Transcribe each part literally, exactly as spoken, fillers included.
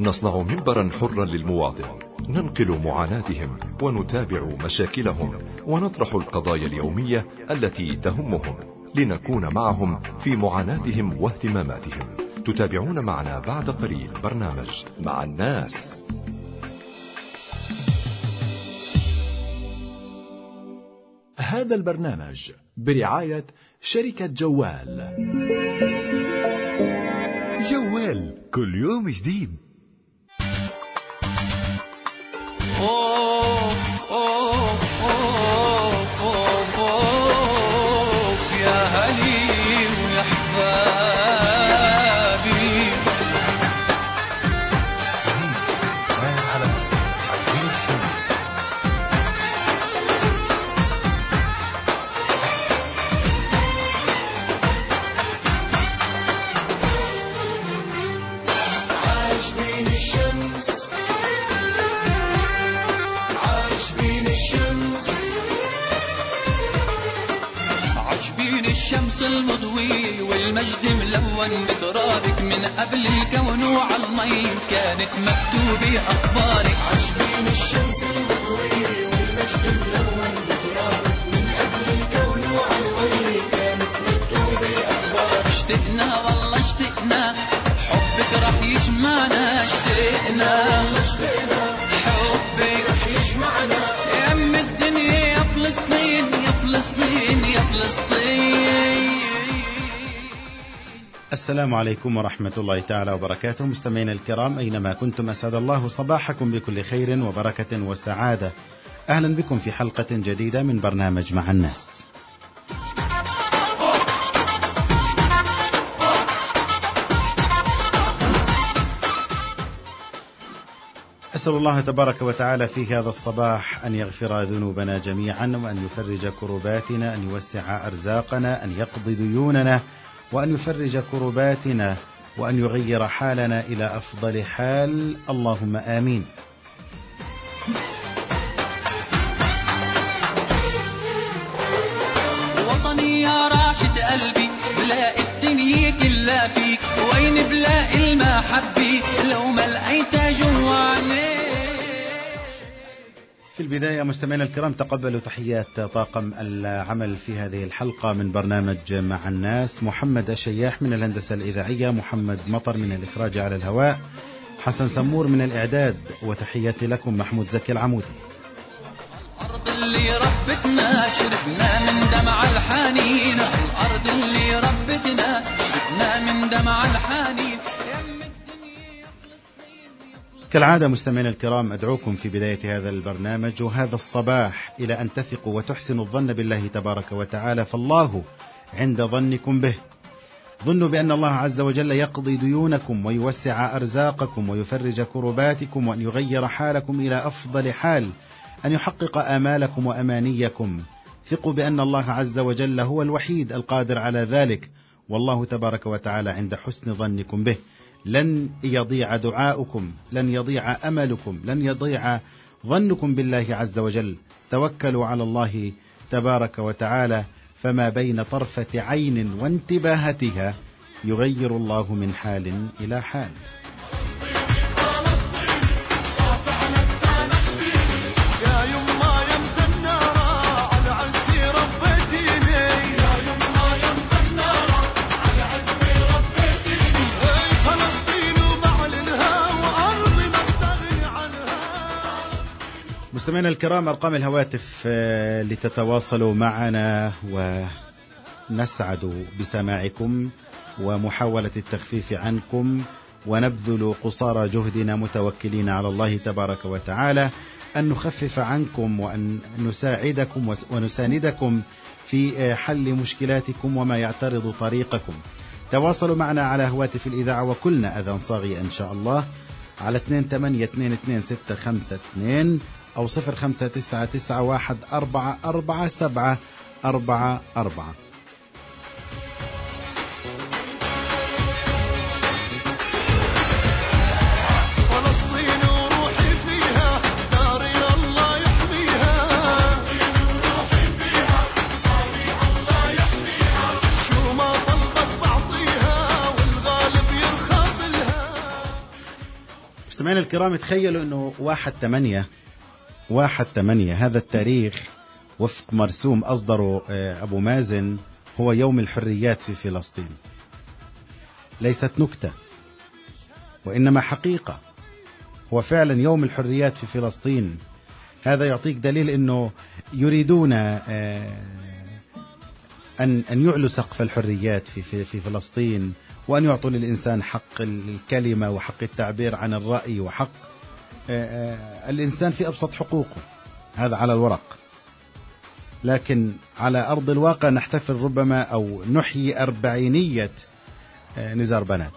نصنع منبرا حرا للمواطن، ننقل معاناتهم ونتابع مشاكلهم ونطرح القضايا اليومية التي تهمهم، لنكون معهم في معاناتهم واهتماماتهم. تتابعون معنا بعد قليل برنامج مع الناس. هذا البرنامج برعاية شركة جوال. جوال كل يوم جديد. أوه أوه أوه أوه أوه يا هلي ويا حبابي. على عشرين الشمس. الشمس المضوي والمجد ملون بترابك، من قبل الكون وعالمي كانت مكتوبة أخبارك. عجبين الشمس المضوي والمجد ملون بترابك، من قبل الكون وعالمي كانت مكتوبة أخبارك. اشتقنا والله اشتقنا حبك رح يجمعنا، اشتقنا والله اشتقنا حبك رح يجمعنا. يا أم الدنيا يا فلسطين يا فلسطين يا فلسطين. السلام عليكم ورحمة الله تعالى وبركاته. مستمعينا الكرام أينما كنتم، أسعد الله صباحكم بكل خير وبركة وسعادة. أهلا بكم في حلقة جديدة من برنامج مع الناس. أسأل الله تبارك وتعالى في هذا الصباح أن يغفر ذنوبنا جميعا، وأن يفرج كرباتنا، أن يوسع أرزاقنا، أن يقضي ديوننا، وأن يفرج كرباتنا، وأن يغير حالنا إلى أفضل حال. اللهم آمين. وطني يا راشد قلبي، بلاقي الدنيا كلها فيك، وين بلاقي المحبة لو ما لقيتها جوا عينيك. في البداية مستمعينا الكرام، تقبلوا تحيات طاقم العمل في هذه الحلقة من برنامج مع الناس. محمد الشياح من الهندسة الإذاعية، محمد مطر من الإخراج على الهواء، حسن سمور من الإعداد، وتحياتي لكم محمود زكي العمودي. الأرض اللي ربتنا شربنا من دمع الحنين، الأرض اللي ربتنا شربنا من دمع الحنين. كالعادة مستمعينا الكرام، أدعوكم في بداية هذا البرنامج وهذا الصباح إلى أن تثقوا وتحسنوا الظن بالله تبارك وتعالى، فالله عند ظنكم به. ظنوا بأن الله عز وجل يقضي ديونكم ويوسع أرزاقكم ويفرج كرباتكم، وأن يغير حالكم إلى أفضل حال، أن يحقق آمالكم وأمانيكم. ثقوا بأن الله عز وجل هو الوحيد القادر على ذلك، والله تبارك وتعالى عند حسن ظنكم به. لن يضيع دعاؤكم، لن يضيع أملكم، لن يضيع ظنكم بالله عز وجل. توكلوا على الله تبارك وتعالى، فما بين طرفة عين وانتباهتها يغير الله من حال إلى حال. مستمعينا الكرام، أرقام الهواتف لتتواصلوا معنا ونسعد بسماعكم ومحاولة التخفيف عنكم، ونبذل قصارى جهدنا متوكلين على الله تبارك وتعالى أن نخفف عنكم وأن نساعدكم ونساندكم في حل مشكلاتكم وما يعترض طريقكم. تواصلوا معنا على هواتف الإذاعة وكلنا أذان صاغية إن شاء الله على اثنين ثمانية اثنين اثنين ستة خمسة اثنين أو صفر خمسة تسعة تسعة واحد أربعة أربعة سبعة أربعة أربعة. مستمعينا الكرام، تخيلوا أنه واحد ثمانية واحد ثمانية هذا التاريخ وفق مرسوم أصدره أبو مازن هو يوم الحريات في فلسطين. ليست نكتة وإنما حقيقة، هو فعلا يوم الحريات في فلسطين. هذا يعطيك دليل أنه يريدون أن أن يعلوا سقف الحريات في في في فلسطين، وأن يعطوا للإنسان حق الكلمة وحق التعبير عن الرأي وحق الإنسان في أبسط حقوقه. هذا على الورق، لكن على أرض الواقع نحتفل ربما أو نحيي أربعينية نزار بنات.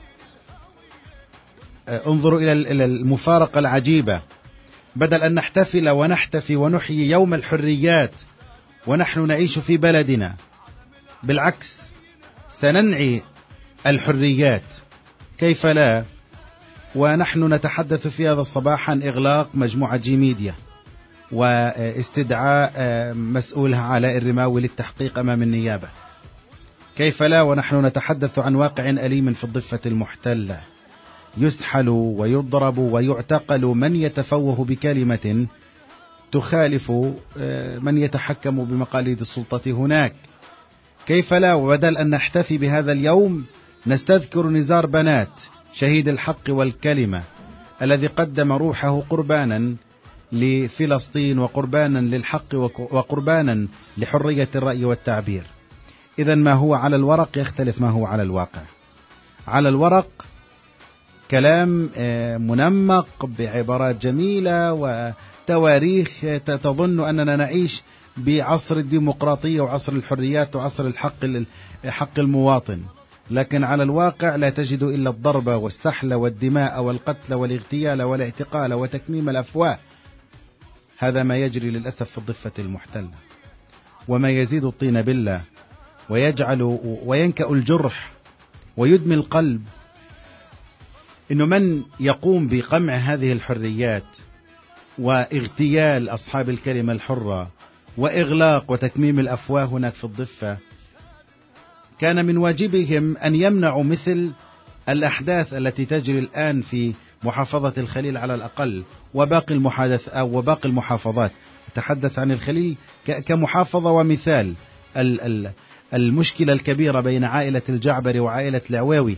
انظروا إلى المفارقة العجيبة، بدل أن نحتفل ونحتفي ونحيي يوم الحريات ونحن نعيش في بلدنا، بالعكس سننعي الحريات. كيف لا؟ ونحن نتحدث في هذا الصباح عن إغلاق مجموعة جي ميديا واستدعاء مسؤولها علاء الرماوي للتحقيق أمام النيابة. كيف لا ونحن نتحدث عن واقع أليم في الضفة المحتلة، يسحل ويضرب ويعتقل من يتفوه بكلمة تخالف من يتحكم بمقاليد السلطة هناك. كيف لا وبدل أن نحتفي بهذا اليوم نستذكر نزار بنات شهيد الحق والكلمة الذي قدم روحه قربانا لفلسطين وقربانا للحق وقربانا لحرية الرأي والتعبير. إذن ما هو على الورق يختلف ما هو على الواقع. على الورق كلام منمق بعبارات جميلة وتواريخ تظن أننا نعيش بعصر الديمقراطية وعصر الحريات وعصر الحق حق المواطن، لكن على الواقع لا تجد إلا الضرب والسحل والدماء والقتل والاغتيال والاعتقال وتكميم الأفواه. هذا ما يجري للأسف في الضفة المحتلة، وما يزيد الطين بالله ويجعل وينكأ الجرح ويدمي القلب إنه من يقوم بقمع هذه الحريات واغتيال أصحاب الكلمة الحرة وإغلاق وتكميم الأفواه هناك في الضفة، كان من واجبهم أن يمنعوا مثل الأحداث التي تجري الآن في محافظة الخليل على الأقل وباقي المحادث أو وباقي المحافظات. أتحدث عن الخليل كمحافظة ومثال المشكلة الكبيرة بين عائلة الجعبري وعائلة العواوي.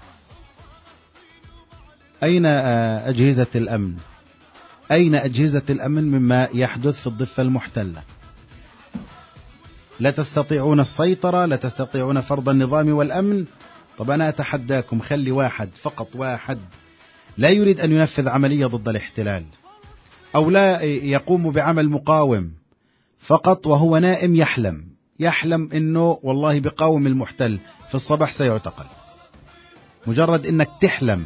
أين أجهزة الأمن؟ أين أجهزة الأمن مما يحدث في الضفة المحتلة؟ لا تستطيعون السيطرة، لا تستطيعون فرض النظام والأمن. طب أنا أتحداكم، خلي واحد فقط واحد لا يريد أن ينفذ عملية ضد الاحتلال أو لا يقوم بعمل مقاوم فقط وهو نائم يحلم يحلم أنه والله بقاوم المحتل، في الصباح سيعتقل. مجرد أنك تحلم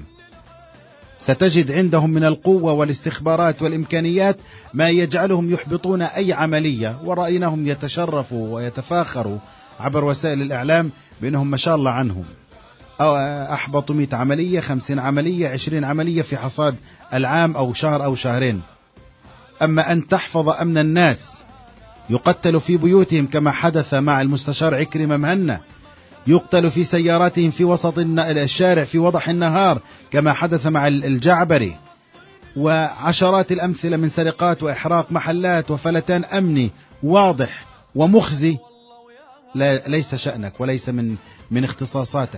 ستجد عندهم من القوة والاستخبارات والإمكانيات ما يجعلهم يحبطون أي عملية، ورأيناهم يتشرفوا ويتفاخروا عبر وسائل الإعلام بأنهم ما شاء الله عنهم أو أحبطوا مئة عملية، خمسين عملية، عشرين عملية في حصاد العام أو شهر أو شهرين. أما أن تحفظ أمن الناس يقتل في بيوتهم كما حدث مع المستشار عكرمة مهنا، يقتل في سياراتهم في وسط الشارع في وضح النهار كما حدث مع الجعبري، وعشرات الأمثلة من سرقات وإحراق محلات وفلتان أمني واضح ومخزي لا ليس شأنك وليس من من اختصاصاتك،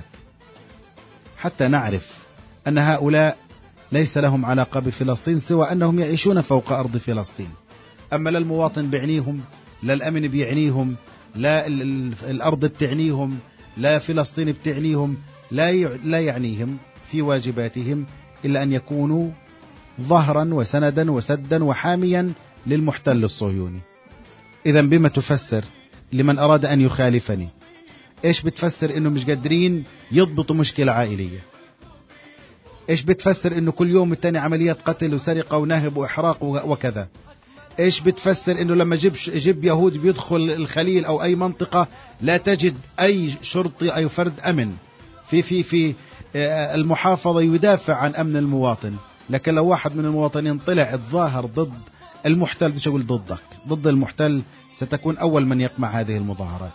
حتى نعرف أن هؤلاء ليس لهم علاقة بفلسطين سوى أنهم يعيشون فوق أرض فلسطين. أما لا المواطن بيعنيهم، لا الأمن بيعنيهم، لا الأرض بتعنيهم، لا فلسطين بتعنيهم، لا لا يعنيهم في واجباتهم إلا أن يكونوا ظهرا وسندا وسدا وحاميا للمحتل الصهيوني. إذن بما تفسر لمن أراد أن يخالفني؟ إيش بتفسر إنه مش قادرين يضبطوا مشكلة عائلية؟ إيش بتفسر إنه كل يوم التاني عمليات قتل وسرقة ونهب وإحراق وكذا؟ إيش بتفسر إنه لما جيب جيب يهود بيدخل الخليل أو أي منطقة لا تجد أي شرطي أي فرد أمن في في في المحافظة يدافع عن أمن المواطن، لكن لو واحد من المواطنين طلع الظاهر ضد المحتل مش أقول ضدك ضد المحتل ستكون أول من يقمع هذه المظاهرات.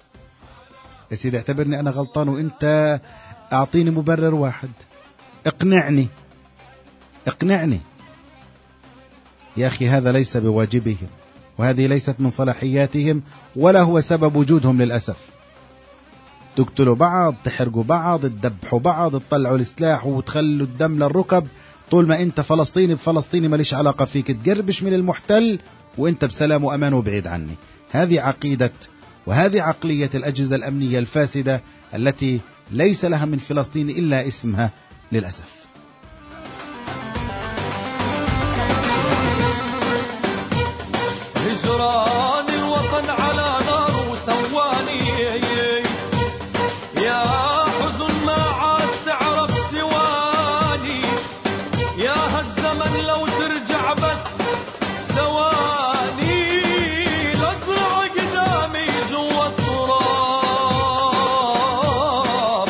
يا سيدي اعتبرني أنا غلطان وإنت أعطيني مبرر واحد، اقنعني اقنعني يا أخي، هذا ليس بواجبهم، وهذه ليست من صلاحياتهم، ولا هو سبب وجودهم للأسف. تقتلوا بعض، تحرقوا بعض، تذبحوا بعض، تطلعوا السلاح وتخلوا الدم للركب، طول ما انت فلسطيني بفلسطيني ماليش علاقة فيك، تقربش من المحتل وانت بسلام وأمان وبعيد عني. هذه عقيدة وهذه عقلية الأجهزة الأمنية الفاسدة التي ليس لها من فلسطين إلا اسمها للأسف. هجران الوطن على نار وسواني، يا حزن ما عاد تعرف سواني، يا هالزمن لو ترجع بس ثواني، لازرع قدامي جوا التراب.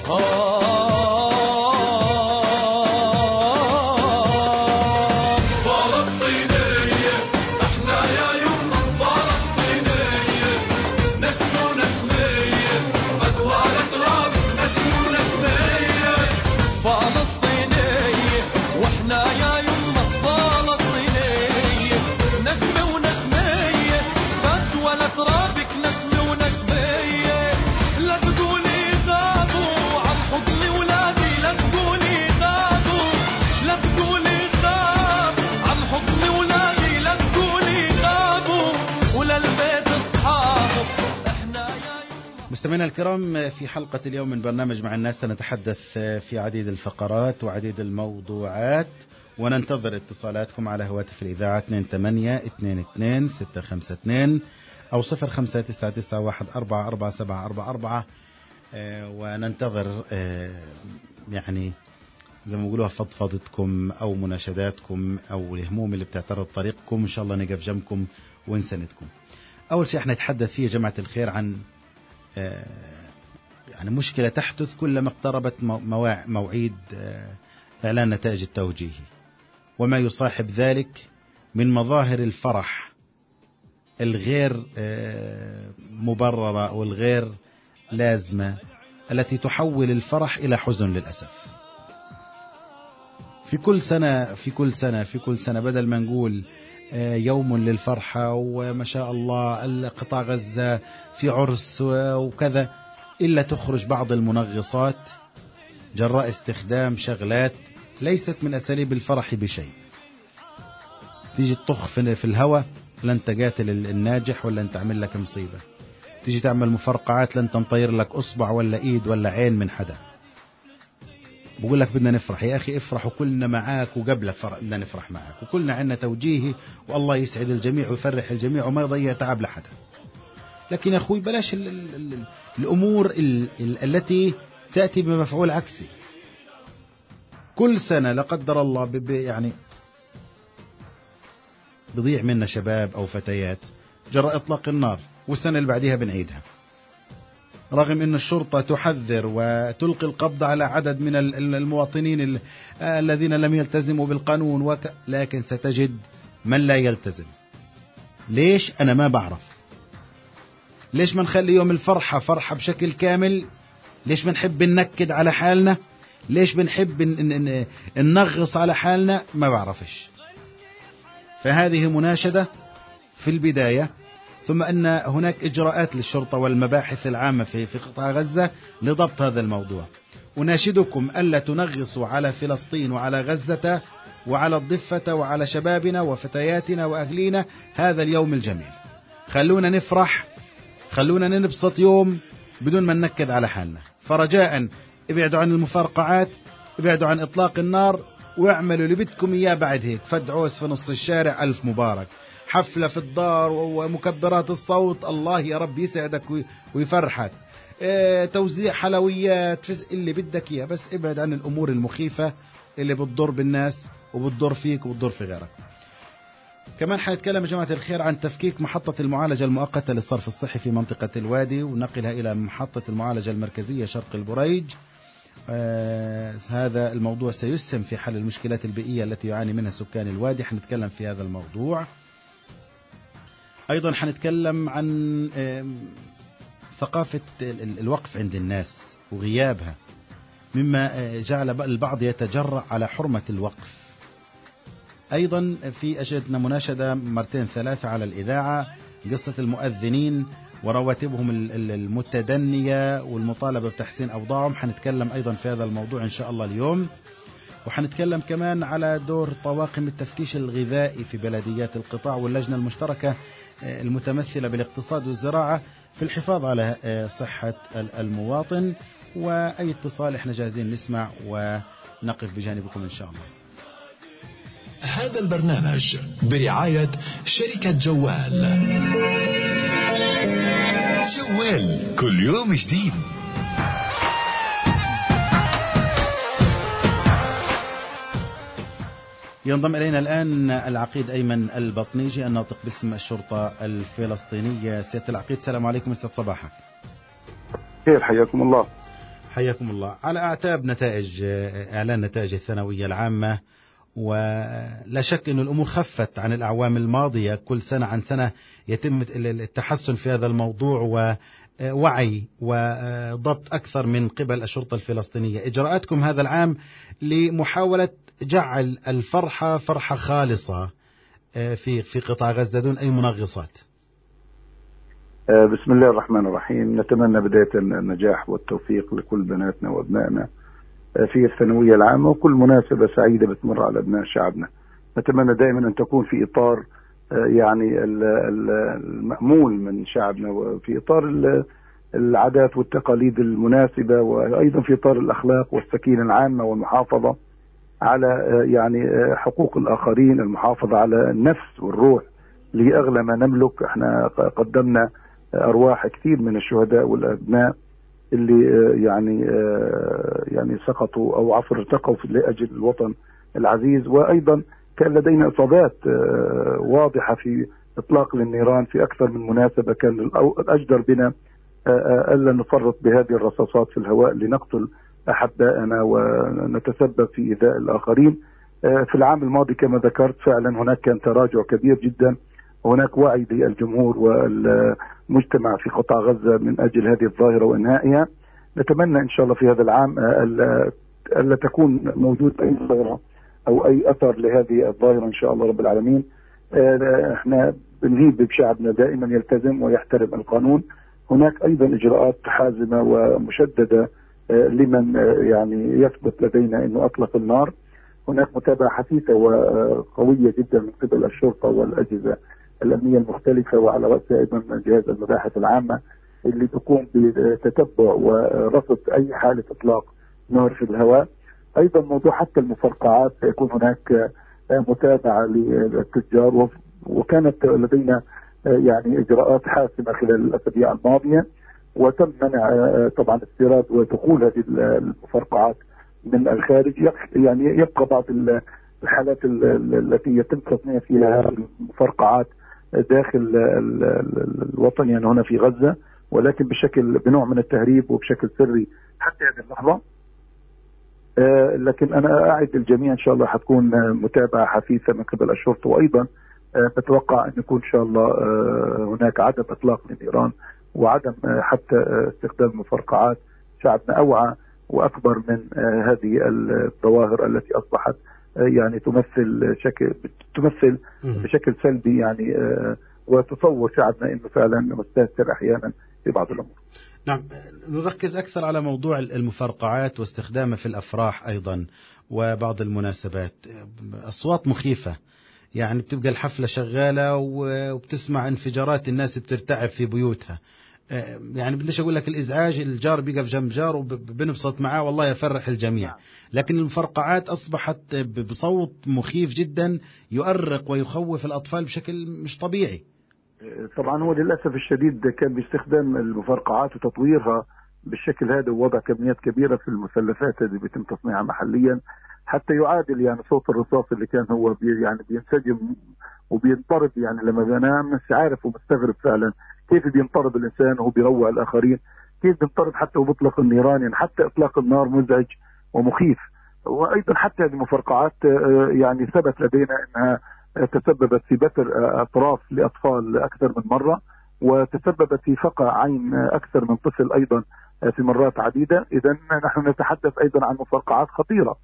فلسطينية احنا يا يمنا، فلسطينية نسم ونسمية، أدوار تراب نسم ونسمية. فلسطينية واحنا يا يمنا، فلسطينية نسم ونسمية، فتوى لترابك نسم ونسمية. لا تقولي غابوا عن حضن ولادي، لا تقولي غابوا، لا تقولي غاب عن حضن ولادي، لا تقولي غابوا وللبيت اصحابه احنا يا يمنا. مستمعينا الكرام، في حلقة اليوم من برنامج مع الناس سنتحدث في عديد الفقرات وعديد الموضوعات، وننتظر اتصالاتكم على هواتف الإذاعة اثنين ثمانية اثنين اثنين ستة خمسة اثنين أو صفر خمسة تسعة تسعة واحد أربعة أربعة سبعة أربعة أربعة. آه، وننتظر آه، يعني زي ما بيقولوها فضفضتكم أو مناشداتكم أو الهموم اللي بتعترض طريقكم، إن شاء الله نقف جنبكم ونساندكم. أول شيء احنا نتحدث فيه يا جماعة الخير عن آه، يعني مشكلة تحدث كلما اقتربت مواع- موعيد آه، إعلان نتائج التوجيهي، وما يصاحب ذلك من مظاهر الفرح الغير آه، مبررة والغير لازمة التي تحول الفرح إلى حزن للأسف. في كل سنة في كل سنة في كل سنة بدل ما نقول آه، يوم للفرحة وما شاء الله قطاع غزة في عرس وكذا، إلا تخرج بعض المنغصات جراء استخدام شغلات ليست من أساليب الفرح بشيء. تيجي تطخ في الهواء، لن تقاتل الناجح ولا انت تعمل لك مصيبة. تيجي تعمل مفرقعات، لن تنطير لك أصبع ولا إيد ولا عين من حدا. بقول لك بدنا نفرح يا أخي، افرح وكلنا معاك وقبلك فرح، بدنا نفرح معاك وكلنا عنا توجيهي، والله يسعد الجميع ويفرح الجميع وما يضيع تعب لحدا. لكن يا أخوي بلاش ال ال ال الأمور ال ال التي تأتي بمفعول عكسي. كل سنة لا قدر الله ب ب يعني بضيع منا شباب أو فتيات جراء إطلاق النار، والسنة اللي بعدها بنعيدها، رغم أن الشرطة تحذر وتلقي القبض على عدد من المواطنين ال الذين لم يلتزموا بالقانون وك... لكن ستجد من لا يلتزم. ليش؟ أنا ما بعرف. ليش ما نخلي يوم الفرحة فرحة بشكل كامل؟ ليش بنحب ننكد على حالنا؟ ليش بنحب ننغص على حالنا؟ ما بعرفش. فهذه مناشدة في البداية، ثم أن هناك إجراءات للشرطة والمباحث العامة في في قطاع غزة لضبط هذا الموضوع. أناشدكم ألا تنغصوا على فلسطين وعلى غزة وعلى الضفة وعلى شبابنا وفتياتنا وأهلينا هذا اليوم الجميل. خلونا نفرح، خلونا ننبسط يوم بدون ما ننكد على حالنا. فرجاء ابعدوا عن المفرقعات، ابعدوا عن إطلاق النار، واعملوا اللي بدكم إياه. بعد هيك فدعوس في نص الشارع، ألف مبارك. حفلة في الدار ومكبرات الصوت، الله يا رب يسعدك ويفرحك. اه توزيع حلويات، اللي بدك إياه، بس ابعد عن الأمور المخيفة اللي بتضر بالناس وبتضر فيك وبتضر في غيرك. كمان حنتكلم يا جماعة الخير عن تفكيك محطة المعالجة المؤقتة للصرف الصحي في منطقة الوادي ونقلها إلى محطة المعالجة المركزية شرق البريج. آه هذا الموضوع سيسهم في حل المشكلات البيئية التي يعاني منها سكان الوادي. حنتكلم في هذا الموضوع. أيضا حنتكلم عن آه ثقافة الوقف عند الناس وغيابها، مما آه جعل البعض يتجرأ على حرمة الوقف أيضا في أجدنا مناشدة مرتين ثلاثة على الإذاعة، قصة المؤذنين ورواتبهم المتدنية والمطالبة بتحسين أوضاعهم. حنتكلم أيضا في هذا الموضوع إن شاء الله اليوم، وحنتكلم كمان على دور طواقم التفتيش الغذائي في بلديات القطاع واللجنة المشتركة المتمثلة بالاقتصاد والزراعة في الحفاظ على صحة المواطن. وأي اتصال احنا جاهزين نسمع ونقف بجانبكم إن شاء الله. هذا البرنامج برعاية شركة جوال. جوال كل يوم جديد. ينضم إلينا الآن العقيد أيمن البطنيجي الناطق باسم الشرطة الفلسطينية. سيادة العقيد السلام عليكم. أستاذ صباحا. خير، حياكم الله. حياكم الله. على أعتاب نتائج إعلان نتائج الثانوية العامة، ولا شك أن الأمور خفت عن الأعوام الماضية، كل سنة عن سنة يتم التحسن في هذا الموضوع ووعي وضبط أكثر من قبل الشرطة الفلسطينية. إجراءاتكم هذا العام لمحاولة جعل الفرحة فرحة خالصة في في قطاع غزة دون أي منغصات. بسم الله الرحمن الرحيم. نتمنى بداية النجاح والتوفيق لكل بناتنا وأبنائنا في الثانوية العامة وكل مناسبة سعيدة بتمر على أبناء شعبنا. نتمنى دائما أن تكون في إطار يعني المأمول من شعبنا، وفي إطار العادات والتقاليد المناسبة، وأيضا في إطار الأخلاق والسكينة العامة والمحافظة على يعني حقوق الآخرين، المحافظة على النفس والروح اللي أغلى ما نملك. احنا قدمنا أرواح كثير من الشهداء والأبناء اللي يعني يعني سقطوا أو عفوا ارتقوا لأجل الوطن العزيز، وأيضا كان لدينا إصابات واضحة في إطلاق للنيران في أكثر من مناسبة. كان الأجدر بنا ألا نفرط بهذه الرصاصات في الهواء لنقتل أحبائنا ونتسبب في إيذاء الآخرين. في العام الماضي كما ذكرت فعلا هناك كان تراجع كبير جدا، وهناك وعي للجمهور والمجتمع في قطاع غزة من أجل هذه الظاهرة وإنهائها. نتمنى إن شاء الله في هذا العام ألا تكون موجود أي ظاهرة أو أي أثر لهذه الظاهرة إن شاء الله رب العالمين. احنا بنهيب بشعبنا دائما يلتزم ويحترم القانون. هناك أيضا إجراءات حازمة ومشددة لمن يعني يثبت لدينا أنه أطلق النار. هناك متابعة حثيثة وقوية جدا من قبل الشرطة والأجهزة الأمنية المختلفة، وعلى رأسها أيضا جهاز المباحث العامة اللي تقوم بتتبع ورصد أي حالة إطلاق نار في الهواء. أيضا موضوع حتى المفرقعات سيكون هناك متابعة للتجار، وكانت لدينا يعني إجراءات حاسمة خلال الأسابيع الماضية، وتم منع طبعا استيراد ودخول هذه المفرقعات من الخارج. يعني يبقى بعض الحالات التي يتم تصنيع فيها المفرقعات داخل الوطن، يعني هنا في غزة، ولكن بشكل بنوع من التهريب وبشكل سري حتى هذه اللحظة. لكن أنا أعد الجميع إن شاء الله حتكون متابعة حثيثة من قبل الشرطة، وأيضا نتوقع أن يكون إن شاء الله هناك عدم إطلاق للنيران وعدم حتى استخدام المفرقعات. شعبنا أوعى وأكبر من هذه الظواهر التي أصبحت يعني تمثل شكل تمثل بشكل سلبي يعني، وتصور شعبنا أنه فعلا مستهتر أحيانا في بعض الأمور. نعم، نركز أكثر على موضوع المفرقعات واستخدامه في الأفراح أيضا وبعض المناسبات. أصوات مخيفة، يعني بتبقى الحفلة شغالة وبتسمع انفجارات، الناس بترتعب في بيوتها. يعني بديش أقول لك الإزعاج، الجار بيقف جنب جار وبنبسط معاه والله يفرح الجميع، لكن المفرقعات أصبحت بصوت مخيف جدا يؤرق ويخوف الأطفال بشكل مش طبيعي. طبعا هو للأسف الشديد كان باستخدام المفرقعات وتطويرها بالشكل هذا ووضع كميات كبيرة في المثلثات اللي بيتم تصنيعها محليا حتى يعادل يعني صوت الرصاص اللي كان هو بي يعني بينسجم وبينطرب. يعني لما بنام مش عارف ومستغرب فعلا كيف بينطرب الإنسان وهو بيروع الآخرين، كيف بينطرب حتى وبيطلق النيران. يعني حتى إطلاق النار مزعج ومخيف. وأيضا حتى هذه المفرقعات يعني ثبت لدينا أنها تسببت في بتر أطراف لأطفال أكثر من مرة، وتسببت في فقع عين أكثر من طفل أيضا في مرات عديدة. إذا نحن نتحدث أيضا عن مفرقعات خطيرة.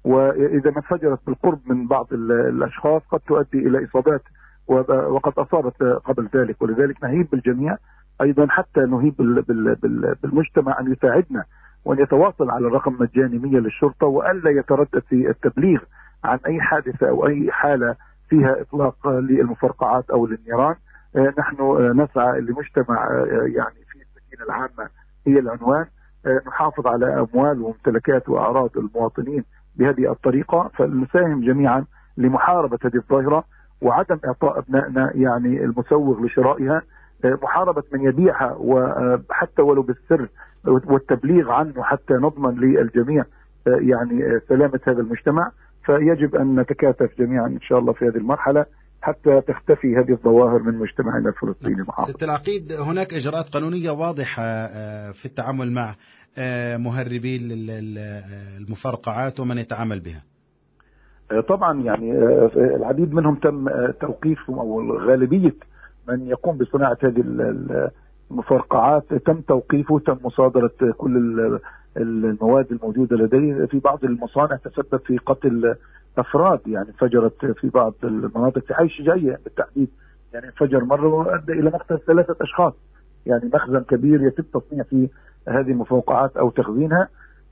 وإذا ما انفجرت بالقرب من بعض الأشخاص قد تؤدي إلى إصابات وقد أصابت قبل ذلك. ولذلك نهيب بالجميع أيضا حتى نهيب بالمجتمع أن يساعدنا وأن يتواصل على الرقم مجاني مية للشرطة، وألا يتردد في التبليغ عن أي حادثة أو أي حالة فيها إطلاق للمفرقعات أو للنيران. نحن نسعى لمجتمع يعني في السكينة العامة هي العنوان، نحافظ على أموال وممتلكات وأعراض المواطنين بهذه الطريقة، فنساهم جميعا لمحاربة هذه الظاهرة وعدم إعطاء أبنائنا يعني المسوغ لشرائها، محاربة من يبيعها وحتى ولو بالسر والتبليغ عنه حتى نضمن للجميع يعني سلامة هذا المجتمع. فيجب أن نتكاتف جميعا إن شاء الله في هذه المرحلة حتى تختفي هذه الظواهر من مجتمعنا الفلسطيني المحافظ. ست العقيد، هناك إجراءات قانونية واضحة في التعامل مع مهربي المفرقعات ومن يتعامل بها؟ طبعا يعني العديد منهم تم توقيفهم، أو غالبية من يقوم بصناعة هذه المفرقعات تم توقيفه، تم مصادرة كل المواد الموجودة لديه. في بعض المصانع تسبب في قتل أفراد، يعني انفجرت في بعض المناطق في حي الشجاعية بالتحديد، يعني انفجر مرة وأدى إلى مقتل ثلاثة أشخاص. يعني مخزن كبير يتم تصنيع فيه هذه المفرقعات أو تخزينها.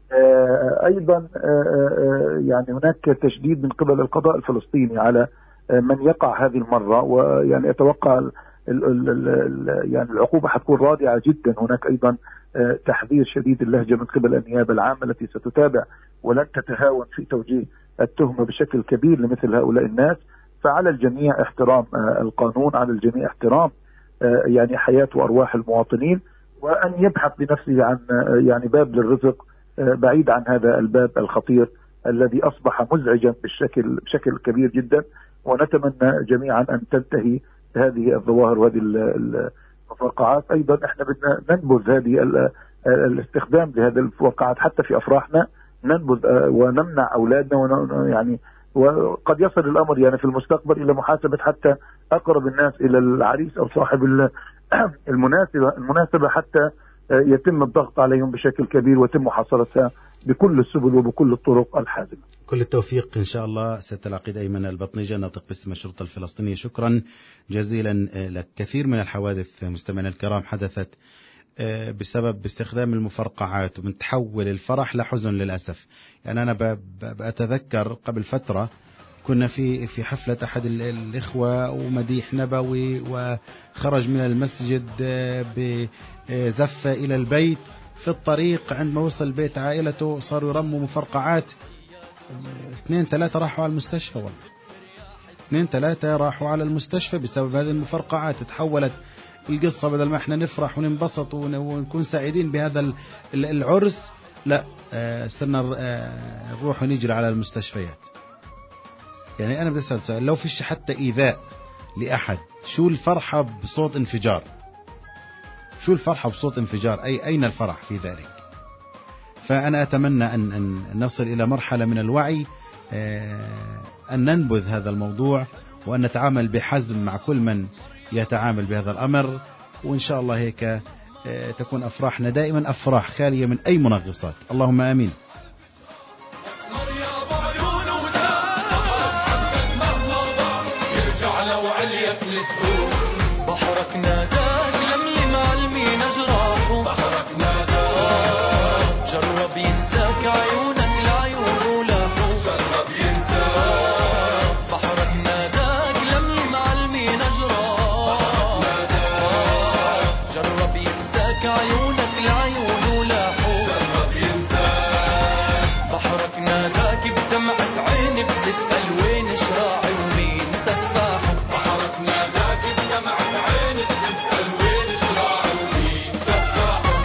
أيضا يعني هناك تشديد من قبل القضاء الفلسطيني على من يقع هذه المرة، ويعني أتوقع ال ال ال يعني العقوبة حتكون رادعة جدا. هناك أيضا تحذير شديد اللهجة من قبل النيابة العامة التي ستتابع ولن تتهاون في توجيه التهمة بشكل كبير لمثل هؤلاء الناس. فعلى الجميع احترام القانون، على الجميع احترام يعني حياة وأرواح المواطنين، وأن يبحث بنفسه عن يعني باب للرزق بعيد عن هذا الباب الخطير الذي أصبح مزعجا بالشكل بشكل كبير جدا. ونتمنى جميعا أن تنتهي هذه الظواهر وهذه المفرقعات. أيضا احنا بدنا ننبذ هذه الاستخدام لهذه المفرقعات حتى في أفراحنا، ننبذ ونمنع أولادنا، يعني وقد يصل الأمر يعني في المستقبل إلى محاسبة حتى أقرب الناس إلى العريس أو صاحب المناسبة المناسبة حتى يتم الضغط عليهم بشكل كبير ويتم محاصرتها بكل السبل وبكل الطرق الحازمة. كل التوفيق إن شاء الله. سيادة العقيد أيمن البطنيجة، ناطق باسم الشرطة الفلسطينية، شكرا جزيلا لك. كثير من الحوادث مستمعينا الكرام حدثت بسبب استخدام المفرقعات، ومن تحول الفرح لحزن للأسف. يعني أنا بأتذكر قبل فترة كنا في في حفلة أحد الإخوة ومديح نبوي، وخرج من المسجد بزفة إلى البيت. في الطريق عندما وصل البيت عائلته صاروا يرموا مفرقعات، اثنين ثلاثة راحوا على المستشفى. والله اثنين ثلاثة راحوا على المستشفى بسبب هذه المفرقعات. تحولت القصة، بدل ما احنا نفرح وننبسط ونكون سعيدين بهذا العرس، لا صرنا نروح ونجري على المستشفيات. يعني أنا بدي أسأل سؤال، لو فيش حتى إيذاء لأحد، شو الفرحة بصوت انفجار؟ شو الفرحة بصوت انفجار؟ أي أين الفرح في ذلك؟ فأنا أتمنى أن, أن نصل إلى مرحلة من الوعي، أن ننبذ هذا الموضوع وأن نتعامل بحزم مع كل من يتعامل بهذا الأمر. وإن شاء الله هيك تكون أفراحنا دائما أفراح خالية من أي منغصات. اللهم آمين. بحرك ناداك لملم علمي نجراحه، بحرك ناداك جرب ينساك عيونك لعيونه لاحو، جرب ينساك. بحرك ناداك لملم علمي نجراحه، بحرك ناداك جرب ينساك عيونك لعيونه لاحو، جرب ينساك. بحرك ناداك بدمعة عيني بتسأل وين شراعي ومين سفاحه، بحرك ناداك بدمعة عيني بتسأل وين شراعي ومين سفاحه.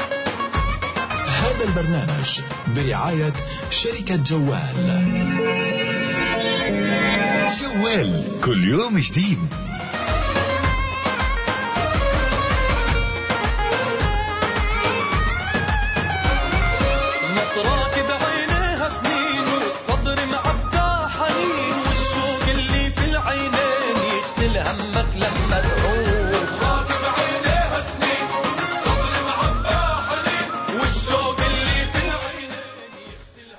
هذا البرنامج برعاية شركة جوال. جوال كل يوم جديد. نطراك بعينيها سنين والصدر معبى حنين، والشوق اللي في العينين يغسل همك لما تعود. نطراك بعينيها سنين والصدر معبى حنين، والشوق اللي في العينين يغسل همك.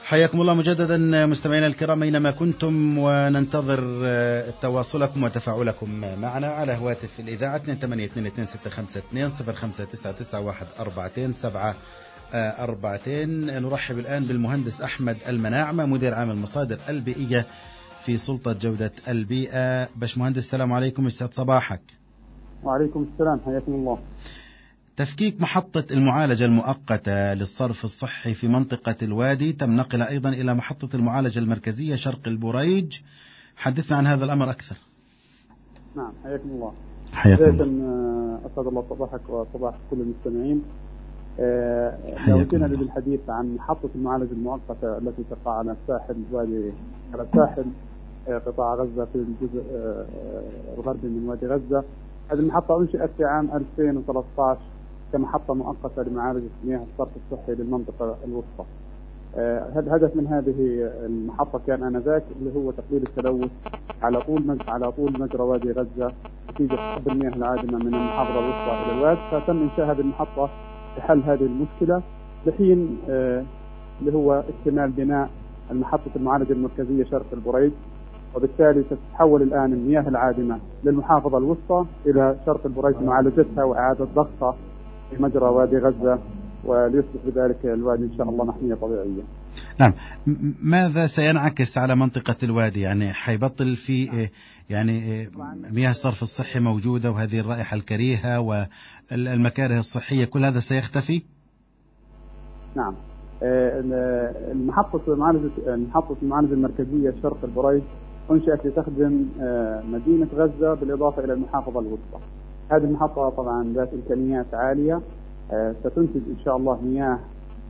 حياكم الله مجددا مستمعينا الكرام أينما كنتم، وننتظر تواصلكم وتفاعلكم معنا على هواتف الإذاعة اثنين ثمانية اثنين اثنين ستة خمسة اثنين صفر خمسة تسعة تسعة واحد أربعتين سبعة أربعتين. نرحب الآن بالمهندس أحمد المناعمة مدير عام المصادر البيئية في سلطة جودة البيئة. باش مهندس السلام عليكم، يسعد صباحك. وعليكم السلام، حياكم الله. تفكيك محطة المعالجة المؤقتة للصرف الصحي في منطقة الوادي تم نقلها أيضا إلى محطة المعالجة المركزية شرق البريج، حدثنا عن هذا الأمر أكثر. نعم، حياكم الله. حياكم الله. أسعد الله صباحك وصباح كل المستمعين. لو جينا بالحديث عن محطة المعالجة المؤقتة التي تقع على ساحل وادي على ساحل قطاع غزة في الجزء الغربي من وادي غزة، هذه المحطة أنشئت في عام ألفين وثلاثة عشر كمحطة مؤقتة لمعالجة مياه الصرف الصحي للمنطقة الوسطى. الهدف من هذه المحطة كان آنذاك اللي هو تقليل التلوث على طول على طول مجرى وادي غزة نتيجة سحب المياه العادمة من المحافظة الوسطى إلى الواد، فتم إنشاء هذه المحطة لحل هذه المشكلة لحين اللي هو اكتمال بناء المحطة المعالجة المركزية شرق البريج، وبالتالي تتحول الآن المياه العادمة للمحافظة الوسطى إلى شرق البريج معالجتها وإعادة ضغطها في مجرى وادي غزة، وليصبح بذلك الوادي إن شاء الله محمية طبيعية. نعم، ماذا سينعكس على منطقة الوادي؟ يعني حيبطل في يعني مياه الصرف الصحي موجودة وهذه الرائحة الكريهة والمكاره الصحية كل هذا سيختفي؟ نعم، المحطة المعالجة المحطة المعالجة المركزية شرق البريج أنشئت لتخدم مدينة غزة بالإضافة إلى المحافظة الوسطى. هذه المحطة طبعا ذات إمكانيات عالية، ستنتج إن شاء الله مياه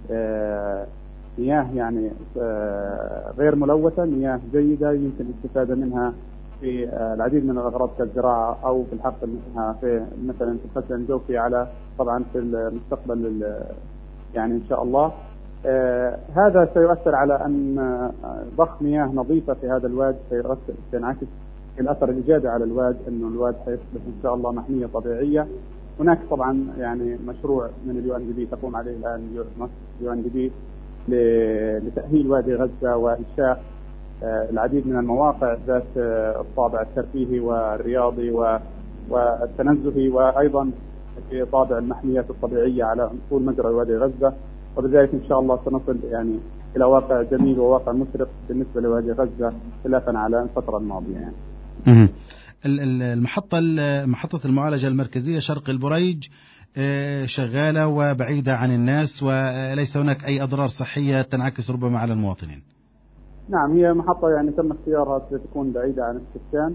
مياه يعني غير ملوثة، مياه جيدة يمكن الاستفادة منها في العديد من الأغراض كالزراعة أو في الحقل منها في مثلا في الغسل الجوفي على طبعا في المستقبل يعني إن شاء الله. آه هذا سيؤثر على أن آه ضخ مياه نظيفة في هذا الواد سينعكس الأثر الإيجابي على الواد، أنه الواد سيصبح إن شاء الله محمية طبيعية. هناك طبعا يعني مشروع من اليو ان دي بي تقوم عليه الآن اليو ان دي بي لتأهيل وادي غزة وإنشاء آه العديد من المواقع ذات آه الطابع الترفيهي والرياضي والتنزهي، وأيضا في طابع المحميات الطبيعية على طول مجرى وادي غزة، وبذلك إن شاء الله سنصل يعني إلى واقع جميل وواقع مشرق بالنسبة لوادي غزة خلافا على الفترة الماضية يعني. المحطة محطة المعالجة المركزية شرق البريج شغالة وبعيدة عن الناس وليس هناك أي أضرار صحية تنعكس ربما على المواطنين. نعم، هي محطة يعني تم اختيارها لتكون بعيدة عن السكان.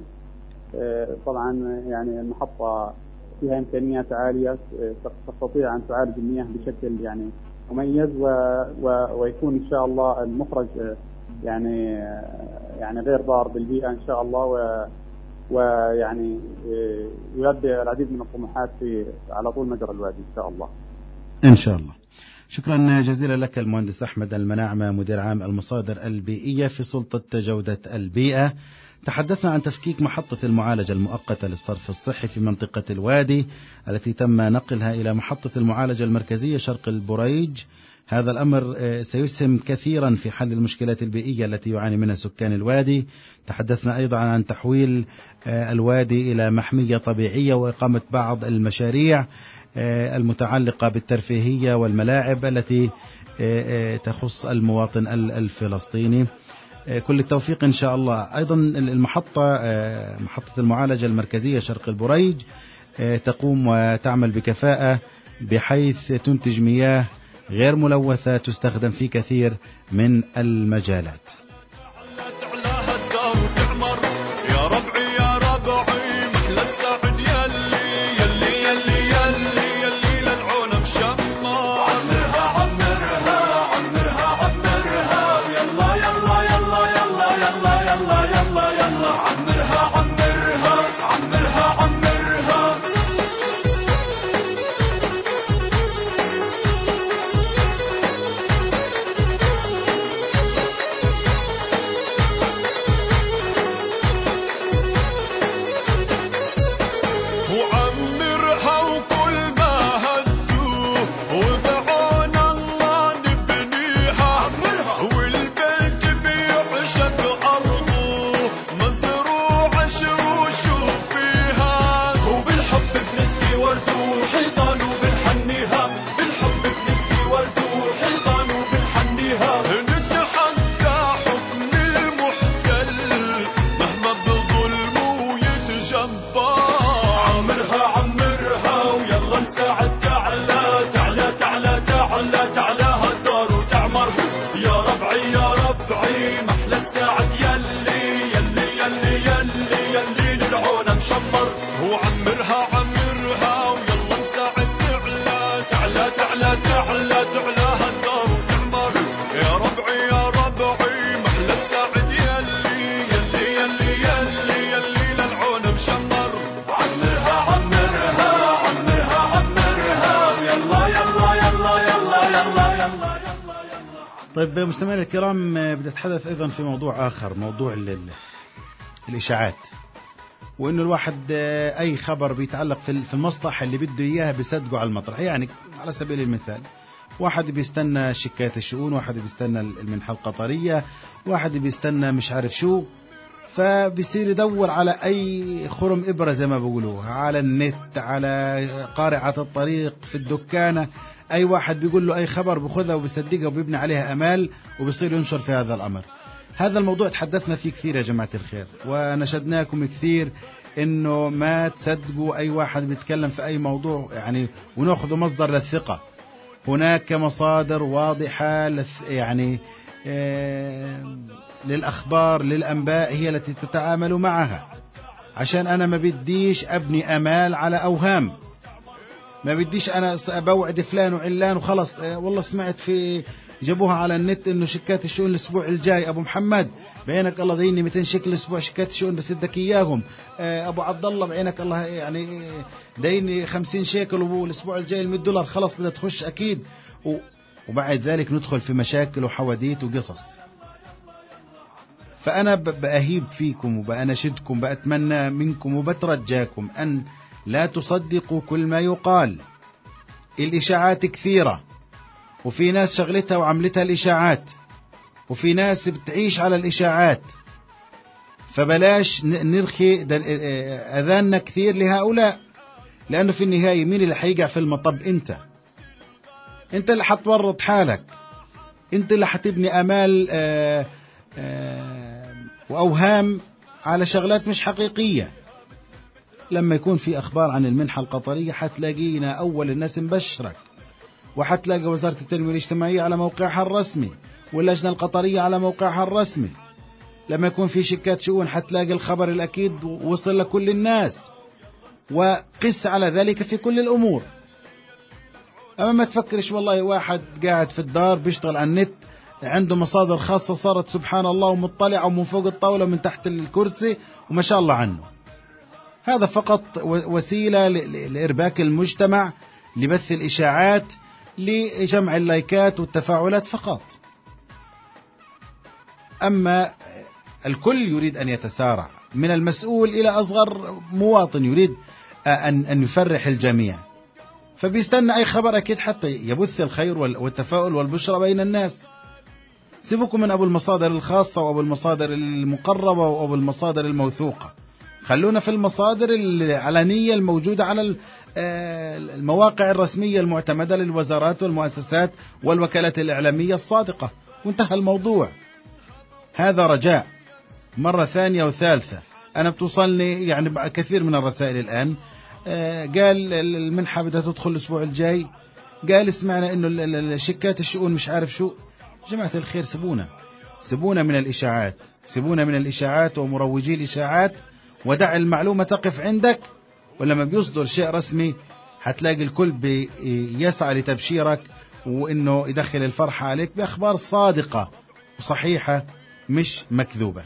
طبعا يعني المحطة فيها إمكانيات عالية تستطيع أن تعالج المياه بشكل يعني مميز، و... و... ويكون إن شاء الله المخرج يعني يعني غير ضار بالبيئة إن شاء الله، و... ويعني يلبي العديد من الطموحات في على طول مجرى الوادي إن شاء الله. إن شاء الله. شكرا جزيلا لك المهندس أحمد المناعمة مدير عام المصادر البيئية في سلطة جودة البيئة. تحدثنا عن تفكيك محطة المعالجة المؤقتة للصرف الصحي في منطقة الوادي التي تم نقلها إلى محطة المعالجة المركزية شرق البريج. هذا الأمر سيسهم كثيرا في حل المشكلات البيئية التي يعاني منها سكان الوادي. تحدثنا أيضا عن تحويل الوادي إلى محمية طبيعية وإقامة بعض المشاريع المتعلقة بالترفيهية والملاعب التي تخص المواطن الفلسطيني. كل التوفيق إن شاء الله. أيضا المحطة محطة المعالجة المركزية شرق البريج تقوم وتعمل بكفاءة بحيث تنتج مياه غير ملوثة تستخدم في كثير من المجالات. طيب مستمعينا الكرام، بدي أتحدث أيضا في موضوع آخر، موضوع ال- ال- الإشاعات، وإنه الواحد أي خبر بيتعلق في في المصلحة اللي بده إياها بيصدقوا على المطرح. يعني على سبيل المثال، واحد بيستنى شيكات الشؤون، واحد بيستنى المنحة القطرية، واحد بيستنى مش عارف شو، فبيصير يدور على أي خرم إبرة زي ما بيقولوا على النت، على قارعة الطريق، في الدكانة. أي واحد بيقول له أي خبر بخذها وبيصدقها وبيبني عليها أمال وبيصير ينشر في هذا الأمر. هذا الموضوع تحدثنا فيه كثير يا جماعة الخير، ونشدناكم كثير إنه ما تصدقوا أي واحد بيتكلم في أي موضوع يعني، ونأخذ مصدر للثقة. هناك مصادر واضحة يعني آه للأخبار، للأنباء، هي التي تتعامل معها، عشان أنا ما بديش أبني أمال على أوهام. ما بديش أنا أبوعد فلان وعلان وخلص. آه والله سمعت في جابوها على النت إنه شيكات الشؤون الأسبوع الجاي، أبو محمد بعينك الله ديني مئتين شيكل الأسبوع شيكات الشؤون بس بدك إياهم. آه أبو عبد الله بعينك الله يعني ديني خمسين شيكل والأسبوع الجاي مئة دولار، خلص بدها تخش أكيد. وبعد ذلك ندخل في مشاكل وحواديت وقصص. فأنا بأهيب فيكم وبأناشدكم، بأتمنى منكم وبترجاكم أن لا تصدقوا كل ما يقال. الإشاعات كثيرة، وفي ناس شغلتها وعملتها الإشاعات، وفي ناس بتعيش على الإشاعات. فبلاش نرخي أذاننا كثير لهؤلاء، لأنه في النهاية مين اللي حيقع في المطب؟ أنت أنت اللي حتورط حالك، أنت اللي حتبني أمال آآ آآ وأوهام على شغلات مش حقيقية. لما يكون في أخبار عن المنحة القطرية حتلاقينا أول الناس مبشرك، وحتلاقي وزارة التنمية الاجتماعية على موقعها الرسمي، واللجنة القطرية على موقعها الرسمي. لما يكون في شيكات شؤون حتلاقي الخبر الأكيد وصل لكل الناس، وقس على ذلك في كل الأمور. أما ما تفكرش والله واحد قاعد في الدار بيشتغل على النت عنده مصادر خاصة صارت سبحان الله ومطلع ومن فوق الطاولة ومن تحت الكرسي وما شاء الله عنه. هذا فقط وسيلة لإرباك المجتمع، لبث الإشاعات، لجمع اللايكات والتفاعلات فقط. أما الكل يريد أن يتسارع، من المسؤول إلى أصغر مواطن يريد أن أن يفرح الجميع، فبيستنى أي خبر أكيد حتى يبث الخير والتفاؤل والبشرى بين الناس. سيبكم من أبو المصادر الخاصة وأبو المصادر المقربة وأبو المصادر الموثوقة، خلونا في المصادر العلنية الموجودة على المواقع الرسمية المعتمدة للوزارات والمؤسسات والوكالات الإعلامية الصادقة، وانتهى الموضوع. هذا رجاء. مرة ثانية وثالثة، أنا بتوصلني يعني كثير من الرسائل الآن، قال المنحة بدها تدخل الأسبوع الجاي، قال سمعنا إنه الشيكات الشؤون مش عارف شو. جماعة الخير سبونا سبونا من الإشاعات، سبونا من الإشاعات ومروجي الإشاعات، ودع المعلومة تقف عندك. ولما بيصدر شيء رسمي هتلاقي الكل بيسعى لتبشيرك وإنه يدخل الفرحة عليك بأخبار صادقة وصحيحة مش مكذوبة.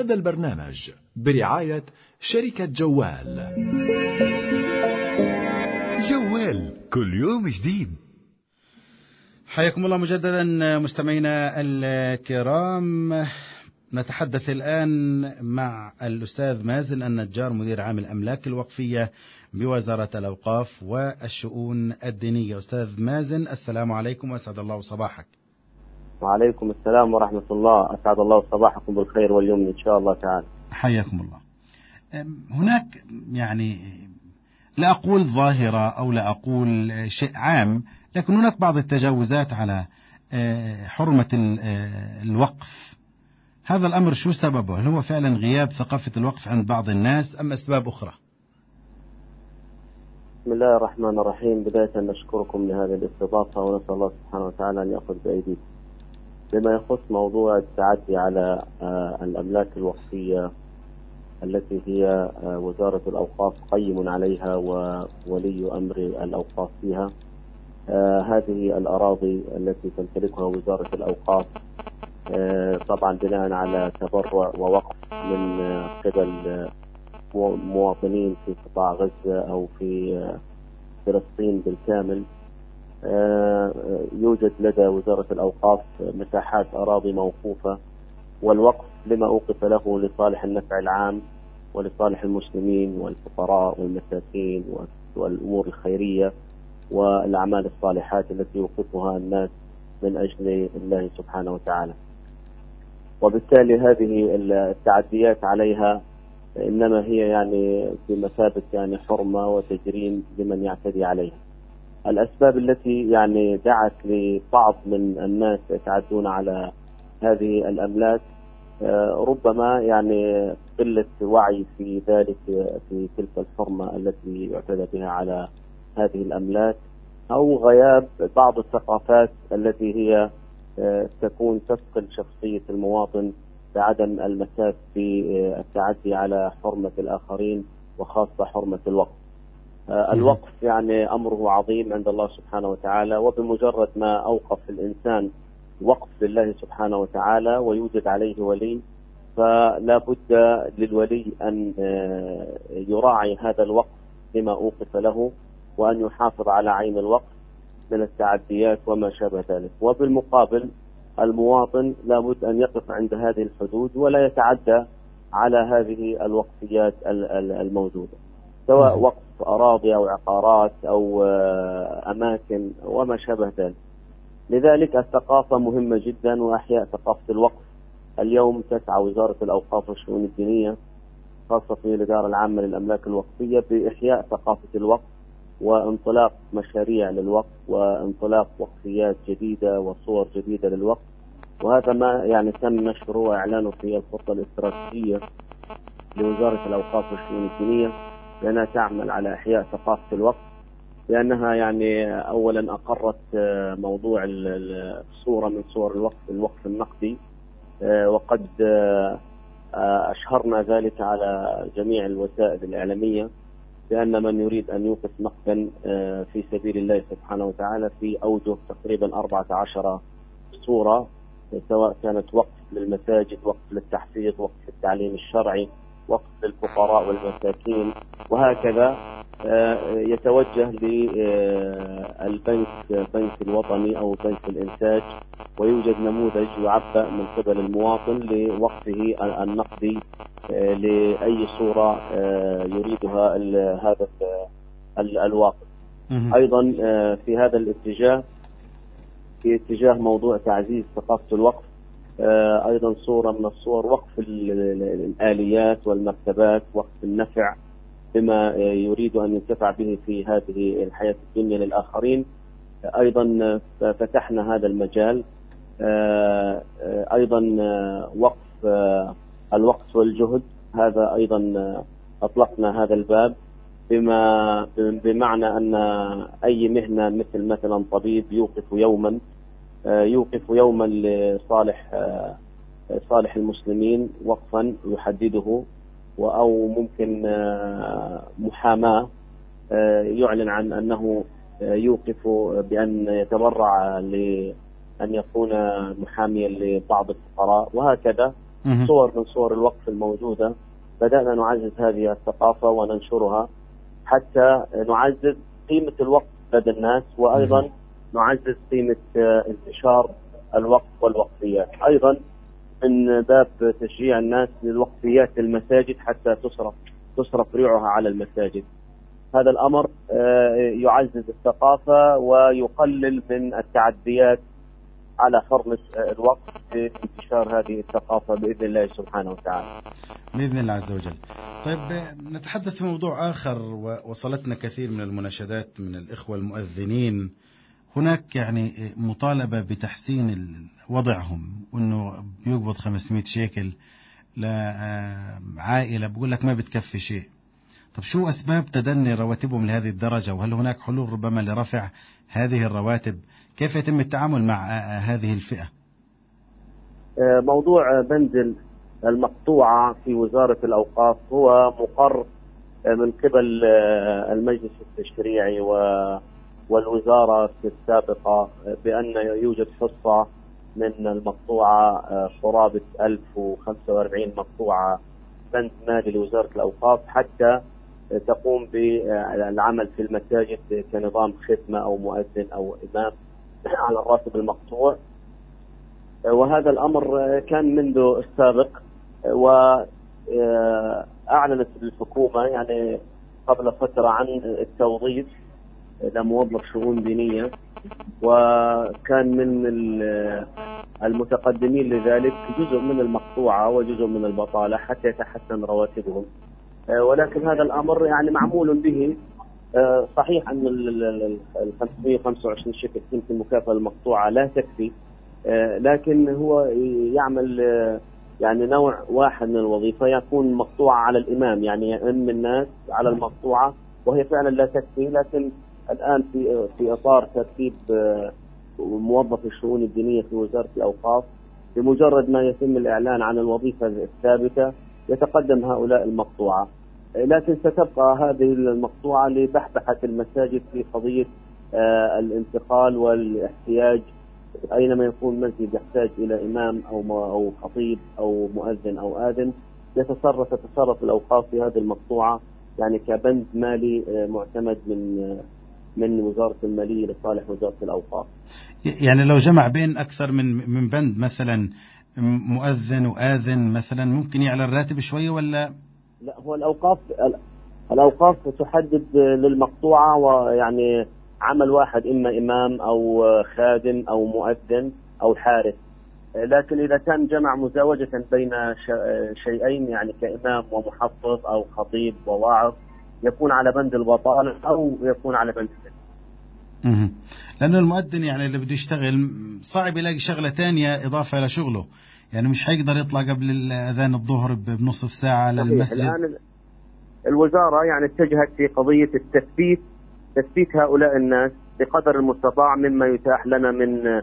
هذا البرنامج برعاية شركة جوال. جوال كل يوم جديد. حياكم الله مجددا مستمعينا الكرام. نتحدث الآن مع الأستاذ مازن النجار مدير عام الأملاك الوقفية بوزارة الأوقاف والشؤون الدينية. أستاذ مازن السلام عليكم وأسعد الله صباحك. وعليكم السلام ورحمة الله، أسعد الله صباحكم بالخير واليمن إن شاء الله تعالى. حياكم الله. هناك يعني لا أقول ظاهرة أو لا أقول شيء عام، لكن هناك بعض التجاوزات على حرمة الوقف. هذا الأمر شو سببه؟ هل هو فعلا غياب ثقافة الوقف عند بعض الناس أم أسباب أخرى؟ بسم الله الرحمن الرحيم. بداية نشكركم لهذه الاستضافة ونسأل الله سبحانه وتعالى أن يأخذ بأيديكم. بما يخص موضوع التعدي على الأملاك الوقفية التي هي وزارة الأوقاف قيم عليها وولي أمر الأوقاف فيها، هذه الأراضي التي تمتلكها وزارة الأوقاف طبعا بناء على تبرع ووقف من قبل مواطنين في قطاع غزة أو في فلسطين بالكامل، يوجد لدى وزارة الأوقاف مساحات أراضي موقوفة، والوقف لما أوقف له لصالح النفع العام ولصالح المسلمين والفقراء والمساكين والأمور الخيرية والأعمال الصالحات التي يوقفها الناس من أجل الله سبحانه وتعالى. وبالتالي هذه التعديات عليها إنما هي يعني بمثابة يعني حرمة وتجريم لمن يعتدي عليها. الأسباب التي يعني دعت لبعض من الناس يتعدون على هذه الأملاك ربما يعني قلة وعي في ذلك في تلك الحرمة التي يعتدى بها على هذه الأملاك، أو غياب بعض الثقافات التي هي تكون تثقل شخصية المواطن بعدم المساس في التعدي على حرمة الآخرين وخاصة حرمة الوقف. الوقف يعني أمره عظيم عند الله سبحانه وتعالى، وبمجرد ما أوقف الإنسان وقف لله سبحانه وتعالى ويوجد عليه ولي، فلا بد للولي أن يراعي هذا الوقف لما أوقف له، وأن يحافظ على عين الوقف من التعديات وما شابه ذلك. وبالمقابل المواطن لا بد أن يقف عند هذه الحدود ولا يتعدى على هذه الوقفيات الموجودة، سواء وقف أراضي أو عقارات أو أماكن وما شابه ذلك. لذلك الثقافة مهمة جدا، وأحياء ثقافة الوقف. اليوم تسعى وزارة الأوقاف والشؤون الدينية خاصة في الإدارة العامة للأملاك الوقفية بإحياء ثقافة الوقف وانطلاق مشاريع للوقف وانطلاق وقفيات جديدة وصور جديدة للوقف. وهذا ما يعني تم نشره وإعلانه في الخطة الاستراتيجية لوزارة الأوقاف والشؤون الدينية، لأنها تعمل على إحياء ثقافة الوقف، لأنها يعني أولا أقرت موضوع الصورة من صور الوقف الوقف النقدي، وقد أشهرنا ذلك على جميع الوسائل الإعلامية، بأن من يريد أن يوقف نقدا في سبيل الله سبحانه وتعالى في أوجه تقريبا أربعة عشر صورة، سواء كانت وقف للمساجد، وقف للتحفيظ، وقف للتعليم الشرعي، وقف للفقراء والمساكين، وهكذا يتوجه للبنك بنك الوطني أو بنك الإنتاج، ويوجد نموذج يعبأ من قبل المواطن لوقفه النقدي لأي صورة يريدها هذا الواقف. أيضا في هذا الاتجاه، في اتجاه موضوع تعزيز ثقافة الوقف، أيضا صورة من الصور وقف الآليات والمكتبات، وقف النفع بما يريد أن ينتفع به في هذه الحياة الدنيا للآخرين. أيضا فتحنا هذا المجال. أيضا وقف الوقت والجهد، هذا أيضا أطلقنا هذا الباب، بما بمعنى أن أي مهنة مثل مثلا طبيب يوقف يوما يوقف يوما لصالح صالح المسلمين وقفا يحدده، أو ممكن محاماة يعلن عن أنه يوقف بأن يتبرع لأن يكون محاميا لبعض الفقراء، وهكذا صور من صور الوقف الموجودة. بدأنا نعزز هذه الثقافة وننشرها حتى نعزز قيمة الوقف لدى الناس، وأيضا نعزز قيمة انتشار الوقف والوقفيات، أيضا من باب تشجيع الناس للوقفيات المساجد حتى تصرف تصرف ريعها على المساجد. هذا الأمر يعزز الثقافة ويقلل من التعديات على حرمة الوقف لانتشار هذه الثقافة بإذن الله سبحانه وتعالى. بإذن الله عز وجل. طيب نتحدث في موضوع آخر، ووصلتنا كثير من المناشدات من الإخوة المؤذنين. هناك يعني مطالبة بتحسين وضعهم، وأنه بيقبض خمسمائة شيكل لعائلة، بقول لك ما بتكفي شيء. طب شو أسباب تدني رواتبهم لهذه الدرجة؟ وهل هناك حلول ربما لرفع هذه الرواتب؟ كيف يتم التعامل مع هذه الفئة؟ موضوع بند المقطوعة في وزارة الأوقاف هو مقر من قبل المجلس التشريعي والوزارة السابقة بأن يوجد حصة من المقطوعة قرابة ألف وخمسة وأربعين مقطوعة بند مالي لوزارة الأوقاف حتى تقوم بالعمل في المساجد كنظام خدمة أو مؤذن أو إمام على الراتب المقطوع. وهذا الأمر كان منذ السابق، وأعلنت الحكومة يعني قبل فترة عن التوظيف لموظف شؤون دينية، وكان من المتقدمين لذلك جزء من المقطوعة وجزء من البطالة حتى يتحسن رواتبهم. ولكن هذا الأمر يعني معمول به. صحيح أن ال خمسمائة وخمسة وعشرين شيكل قيمة المكافأة المقطوعة لا تكفي، لكن هو يعمل يعني نوع واحد من الوظيفة يكون مقطوعة على الإمام، يعني يأم الناس على المقطوعة، وهي فعلا لا تكفي. لكن الآن في في إطار ترتيب موظف الشؤون الدينية في وزارة الأوقاف، بمجرد ما يتم الإعلان عن الوظيفة الثابتة يتقدم هؤلاء المقطوعة. لكن ستبقى هذه المقطوعة لبحبحة المساجد في قضية الانتقال والاحتياج، أينما يكون مسجد يحتاج إلى إمام أو أو خطيب أو مؤذن أو آذن يتصرف تتصرف الأوقاف في هذه المقطوعة، يعني كبند مالي معتمد من من وزارة المالية لصالح وزارة الأوقاف. يعني لو جمع بين أكثر من من بند، مثلا مؤذن وآذن مثلا، ممكن يعلى الراتب شوية ولا لا؟ هو الأوقاف الأوقاف تحدد للمقطوعة ويعني عمل واحد، إما إمام أو خادم أو مؤذن أو حارس. لكن إذا كان جمع مزاوجة بين شيئين يعني كإمام ومحفظ أو خطيب وواعظ يكون على بند البطالة أو يكون على بند الفتن. لأنه المؤذن يعني اللي بده يشتغل صعب يلاقي شغلة تانية إضافة إلى شغله، يعني مش حيقدر يطلع قبل أذان الظهر بنصف ساعة للمسجد. الآن الوزارة يعني اتجهت في قضية التثبيت تثبيت هؤلاء الناس بقدر المستطاع مما يتاح لنا من أه.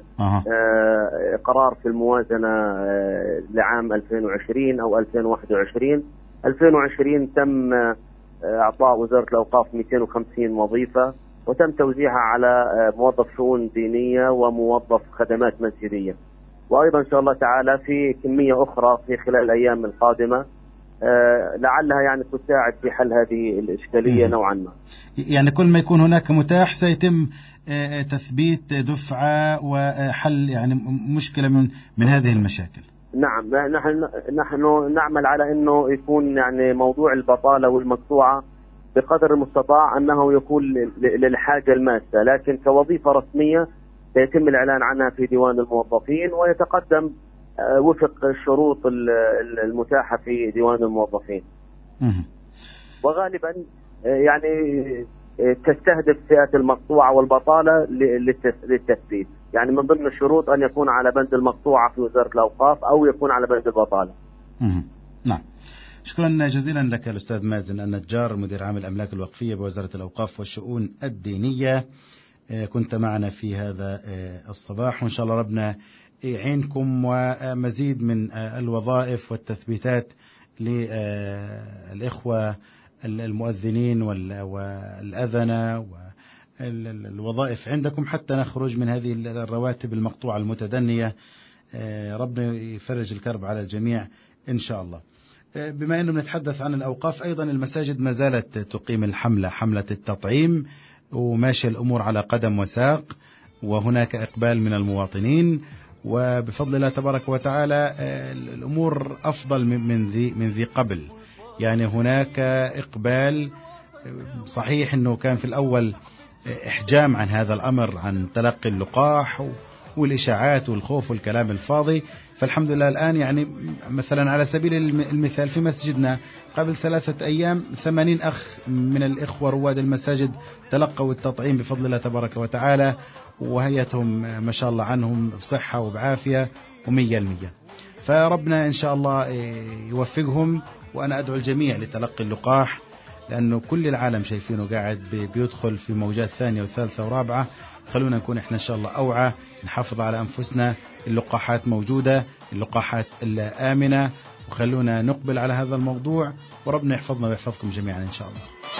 آه قرار في الموازنة آه لعام ألفين وعشرين أو ألفين وواحد وعشرين. ألفين وعشرين تم آه إعطاء وزارة الأوقاف مئتين وخمسين وظيفة، وتم توزيعها على آه موظف شؤون دينية وموظف خدمات مسجدية، وأيضا إن شاء الله تعالى في كمية أخرى في خلال الأيام القادمة آه لعلها يعني تساعد في حل هذه الإشكالية نوعا ما. يعني كل ما يكون هناك متاح سيتم آه تثبيت دفعة وحل يعني مشكلة من من هذه المشاكل. نعم، نحن نحن نعمل على إنه يكون يعني موضوع البطالة والمقطوعة بقدر المستطاع أنه يكون للحاجة الماسة، لكن كوظيفة رسمية سيتم الإعلان عنها في ديوان الموظفين ويتقدم وفق الشروط المتاحة في ديوان الموظفين. وغالبا يعني تستهدف فئة المقطوعة والبطالة للتثبيت، يعني من ضمن الشروط أن يكون على بند المقطوعة في وزارة الأوقاف أو يكون على بند البطالة. نعم، شكرا جزيلا لك الأستاذ مازن النجار، مدير عام الأملاك الوقفية بوزارة الأوقاف والشؤون الدينية. كنت معنا في هذا الصباح، وإن شاء الله ربنا يعينكم ومزيد من الوظائف والتثبيتات للإخوة المؤذنين والأذنة والوظائف عندكم، حتى نخرج من هذه الرواتب المقطوعة المتدنية ربنا يفرج الكرب على الجميع إن شاء الله. بما أنه نتحدث عن الأوقاف، أيضا المساجد ما زالت تقيم الحملة، حملة التطعيم، وماشي الأمور على قدم وساق، وهناك إقبال من المواطنين، وبفضل الله تبارك وتعالى الأمور أفضل من ذي من ذي قبل. يعني هناك إقبال صحيح، أنه كان في الأول إحجام عن هذا الأمر، عن تلقي اللقاح والإشاعات والخوف والكلام الفاضي. فالحمد لله الآن يعني مثلا على سبيل المثال في مسجدنا قبل ثلاثة أيام ثمانين أخ من الإخوة رواد المساجد تلقوا التطعيم بفضل الله تبارك وتعالى، وهيتهم ما شاء الله عنهم بصحة وبعافية ومية المية. فربنا إن شاء الله يوفقهم، وأنا أدعو الجميع لتلقي اللقاح، لأنه كل العالم شايفينه قاعد بيدخل في موجات ثانية وثالثة ورابعة. خلونا نكون إحنا إن شاء الله أوعى، نحافظ على أنفسنا، اللقاحات موجودة، اللقاحات آمنة، وخلونا نقبل على هذا الموضوع، وربنا يحفظنا ويحفظكم جميعا إن شاء الله.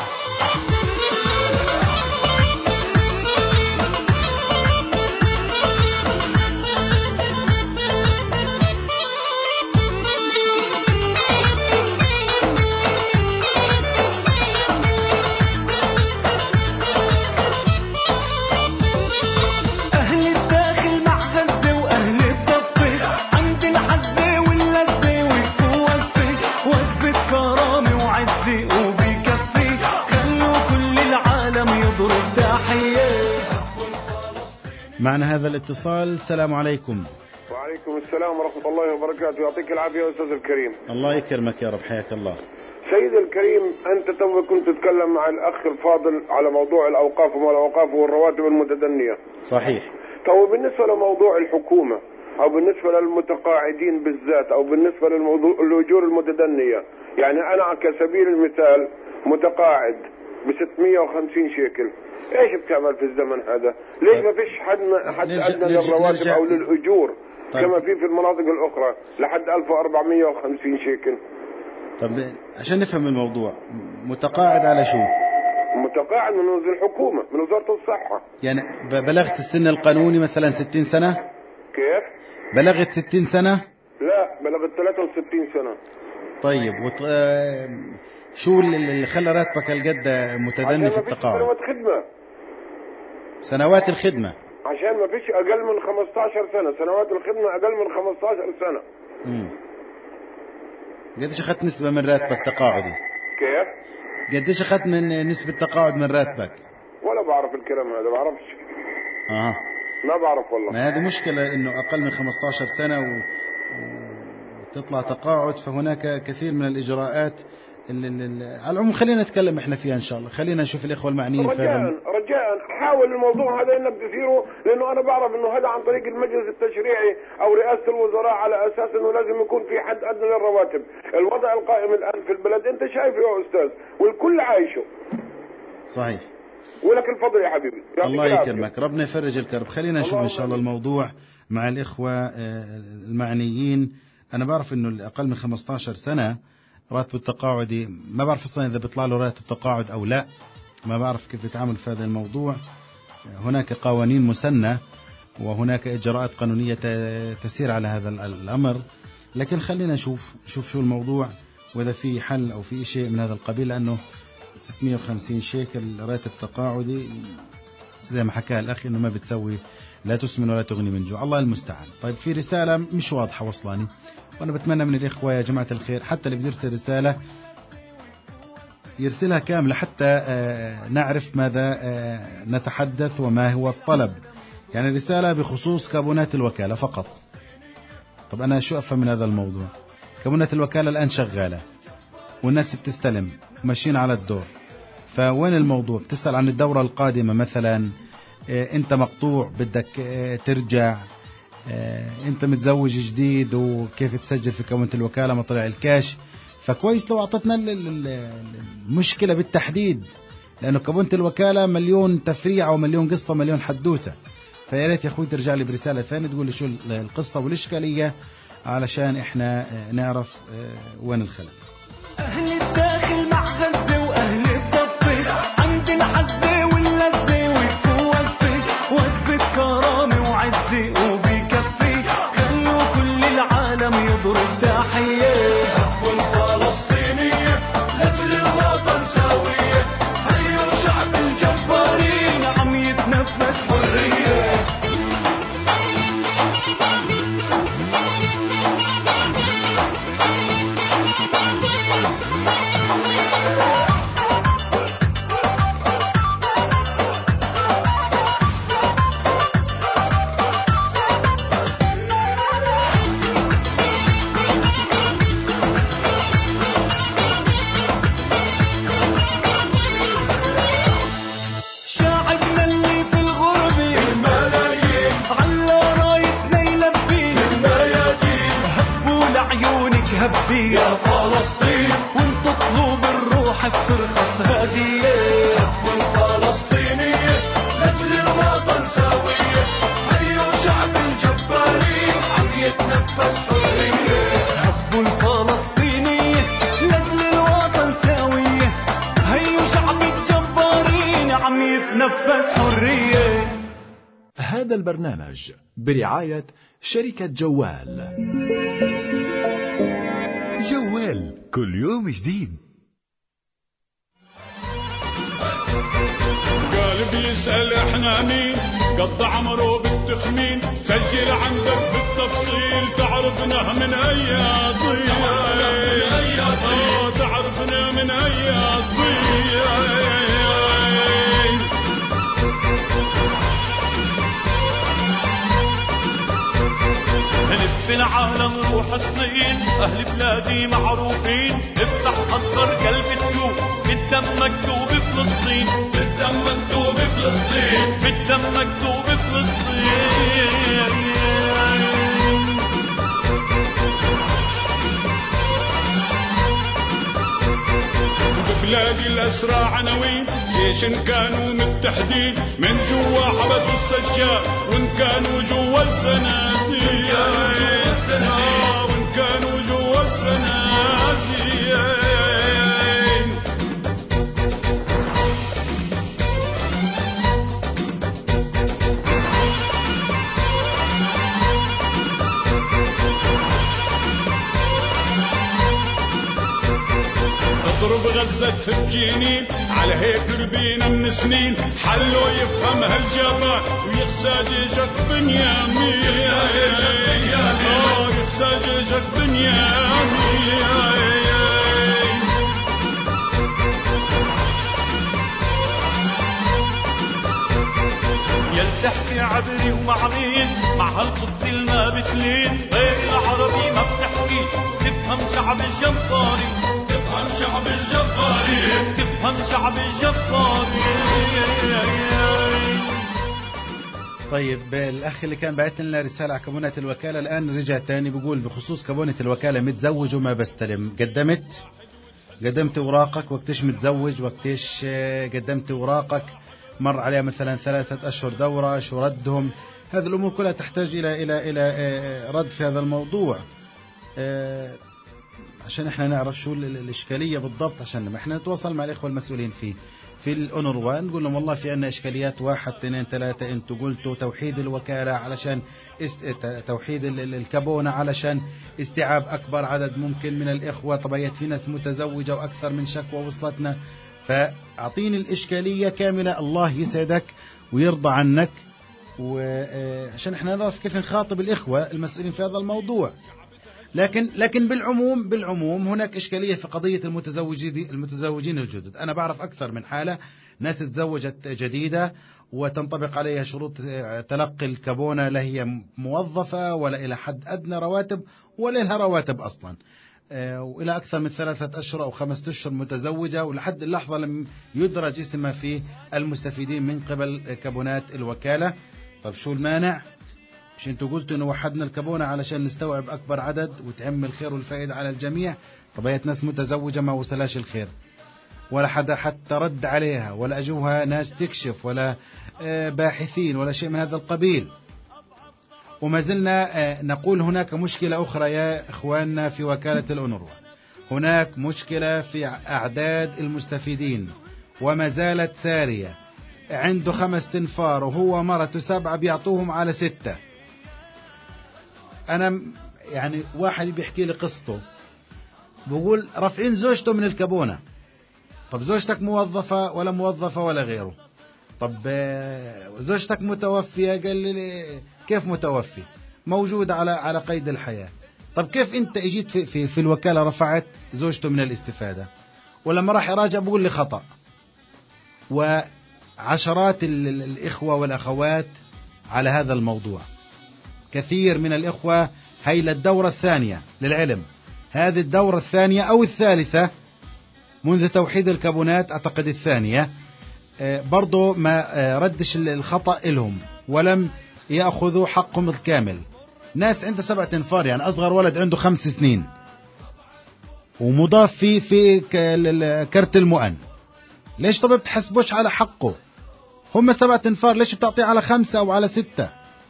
معنا هذا الاتصال. السلام عليكم. وعليكم السلام ورحمة الله وبركاته. يعطيك العافية يا أستاذ الكريم. الله يكرمك يا رب، حياك الله. سيد الكريم، أنت تو كنت تتكلم مع الأخ الفاضل على موضوع الأوقاف وما الأوقاف والرواتب المتدنية. صحيح. تو بالنسبة لموضوع الحكومة، أو بالنسبة للمتقاعدين بالذات، أو بالنسبة للأجور المتدنية، يعني أنا كسبيل المثال متقاعد ب ستمائة وخمسين شيكل، ايش بتعمل في الزمن هذا؟ ليش ما فيش حد حد ادنى للرواتب او للاجور طيب. كما في في المناطق الاخرى لحد ألف وأربعمائة وخمسين شيكل. طب عشان نفهم الموضوع، متقاعد على شو؟ متقاعد من وزارة الحكومة، من وزارة الصحة. يعني بلغت السن القانوني مثلا ستين سنة؟ كيف؟ بلغت ستين سنة؟ لا، بلغت ثلاثة وستين سنة. طيب وط... شو اللي خلى راتبك هالقد متدني في التقاعد؟ سنوات خدمة. سنوات الخدمة. عشان ما فيش أقل من خمسة عشر سنة، سنوات الخدمة أقل من خمسة عشر سنة. امم قديش أخذت نسبة من راتبك تقاعدي؟ كيف؟ قديش أخذت من نسبة تقاعد من راتبك؟ ولا بعرف الكلام هذا، ما بعرفش. اه ما بعرف والله. ما هذه مشكلة، إنه أقل من خمسة عشر سنة و... وتطلع تقاعد، فهناك كثير من الإجراءات. على العموم خلينا نتكلم احنا فيها ان شاء الله، خلينا نشوف الاخوه المعنيين في رجاء هذا. رجاء حاول الموضوع هذا انك تثيره، لانه انا بعرف انه هذا عن طريق المجلس التشريعي او رئاسه الوزراء، على اساس انه لازم يكون في حد ادنى للرواتب. الوضع القائم الان في البلد انت شايفه يا استاذ، والكل عايشه. صحيح. ولك الفضل يا حبيبي. الله يكرمك، ربنا يفرج الكرب. خلينا نشوف ان شاء الله الموضوع مع الاخوه المعنيين. انا بعرف انه الاقل من خمسة عشر سنه راتب التقاعدي، ما بعرف اصلا اذا بيطلع له راتب تقاعد او لا، ما بعرف كيف يتعامل في هذا الموضوع. هناك قوانين مسنة وهناك اجراءات قانونية تسير على هذا الامر، لكن خلينا نشوف نشوف شو الموضوع واذا في حل او في شيء من هذا القبيل، لانه ستمائة وخمسين شيكل راتب تقاعدي زي ما حكى الاخ انه ما بتسوي، لا تسمن ولا تغني من جوع. الله المستعان. طيب في رسالة مش واضحة وصلاني، وأنا بتمنى من الإخوة يا جماعة الخير حتى اللي بيرسل رسالة يرسلها كاملة حتى نعرف ماذا نتحدث وما هو الطلب. يعني رسالة بخصوص كابونات الوكالة فقط. طب أنا شو أفهم من هذا الموضوع؟ كابونات الوكالة الآن شغالة والناس بتستلم وماشيين على الدور، فوين الموضوع؟ بتسأل عن الدورة القادمة مثلا، أنت مقطوع بدك ترجع، أنت متزوج جديد وكيف تسجل في كابونة الوكالة ما طلع الكاش. فكويس لو أعطتنا المشكلة بالتحديد، لأنه كابونة الوكالة مليون تفريع ومليون قصة ومليون حدوتة. فيا ريت يا أخوي ترجع لي برسالة ثانية تقول لي شو القصة والإشكالية علشان إحنا نعرف وين الخلل. أهل الداخل مع غزة وأهل الضفة عند العزة واللذة وفي وفة وفة كرامة وعزة وبكفي، خلوا هذا البرنامج برعاية شركة جوال. جوال كل يوم جديد. قلب يسأل احنا مين، قضى عمره بالتخمين، سجل عندك بالتفصيل تعرفنا من اي ضيع، تعرفنا من اي ضيع. هلف العالم روح الصين، اهل بلادي معروفين، افتح اصغر قلب تشوف بالدم مكتوب فلسطين، بالدم مكتوب فلسطين، بالدم مكتوب فلسطين. ببلادي الأسرى عناوين، جيش إن كانوا متحدين، من جوا حبسوا السجاد وإن كانوا جوا الزنازين، وإن كانوا جوا الزنازين. اضرب غزة تبجينين، على هيك ربينا من سنين، حلو يفهم هالجبان ويخسى جيجك بنيامين، اه يخسى جيجك بنيامين. يلتحكي عبري ومعمين، مع هالقدس المابتلين، غير العربي ما بتحكيش، تفهم شعب الجباري، تفهم شعب الجباري، تفهم شعب الجباري. طيب الأخ اللي كان بعت لنا رسالة على كابونة الوكالة الآن رجع تاني بيقول بخصوص كابونة الوكالة، متزوج وما بستلم، قدمت قدمت أوراقك وقتش متزوج، وقتش قدمت أوراقك، مر عليها مثلا ثلاثة أشهر دورة، شو ردهم؟ هذه الأمور كلها تحتاج إلى إلى إلى رد في هذا الموضوع، عشان احنا نعرف شو الإشكالية بالضبط، عشان لما احنا نتواصل مع الإخوة المسؤولين فيه في الأونروا نقول لهم والله في عنا إشكاليات واحد اثنين ثلاثة، انتوا قلتوا توحيد الوكالة علشان است... توحيد الكابونة علشان استيعاب أكبر عدد ممكن من الإخوة، طبعا في ناس متزوجة وأكثر من شكوى وصلتنا، فأعطيني الإشكالية كاملة الله يسعدك ويرضى عنك، وعشان احنا نعرف كيف نخاطب الإخوة المسؤولين في هذا الموضوع. لكن لكن بالعموم بالعموم هناك إشكالية في قضية المتزوجين المتزوجين الجدد. أنا بعرف أكثر من حالة ناس تزوجت جديدة وتنطبق عليها شروط تلقي الكابونة، لا هي موظفة ولا إلى حد أدنى رواتب ولا لها رواتب أصلا، وإلى أكثر من ثلاثة أشهر أو خمسة أشهر متزوجة، ولحد اللحظة لم يدرج اسمها في المستفيدين من قبل كابونات الوكالة. طب شو المانع؟ مش انتوا قلتوا انه وحدنا الكابونة علشان نستوعب اكبر عدد وتعم الخير والفائدة على الجميع؟ طبيعة ناس متزوجة ما وصلاش الخير ولا حدا حتى رد عليها ولا اجوها ناس تكشف ولا باحثين ولا شيء من هذا القبيل. وما زلنا نقول هناك مشكلة اخرى يا اخواننا في وكالة الأونروا، هناك مشكلة في اعداد المستفيدين وما زالت سارية. عنده خمس تنفار وهو مرته سبعة بيعطوهم على ستة. أنا يعني واحد بيحكي لي قصته بقول رافعين زوجته من الكابونة. طب زوجتك موظفة ولا موظفة ولا غيره؟ طب زوجتك متوفية؟ قال لي كيف متوفي؟ موجود على على قيد الحياة. طب كيف أنت اجيت في, في, في الوكالة رفعت زوجته من الاستفادة؟ ولما راح يراجع بقول لي خطأ. وعشرات الإخوة والأخوات على هذا الموضوع، كثير من الإخوة هي للدورة الثانية للعلم، هذه الدورة الثانية أو الثالثة منذ توحيد الكابونات أعتقد الثانية، برضو ما ردش الخطأ لهم ولم يأخذوا حقهم الكامل. ناس عنده سبعة تنفار، يعني أصغر ولد عنده خمس سنين ومضاف في في كرت المؤن، ليش طب بتحسبوش على حقه؟ هم سبعة تنفار ليش بتعطيه على خمسة أو على ستة؟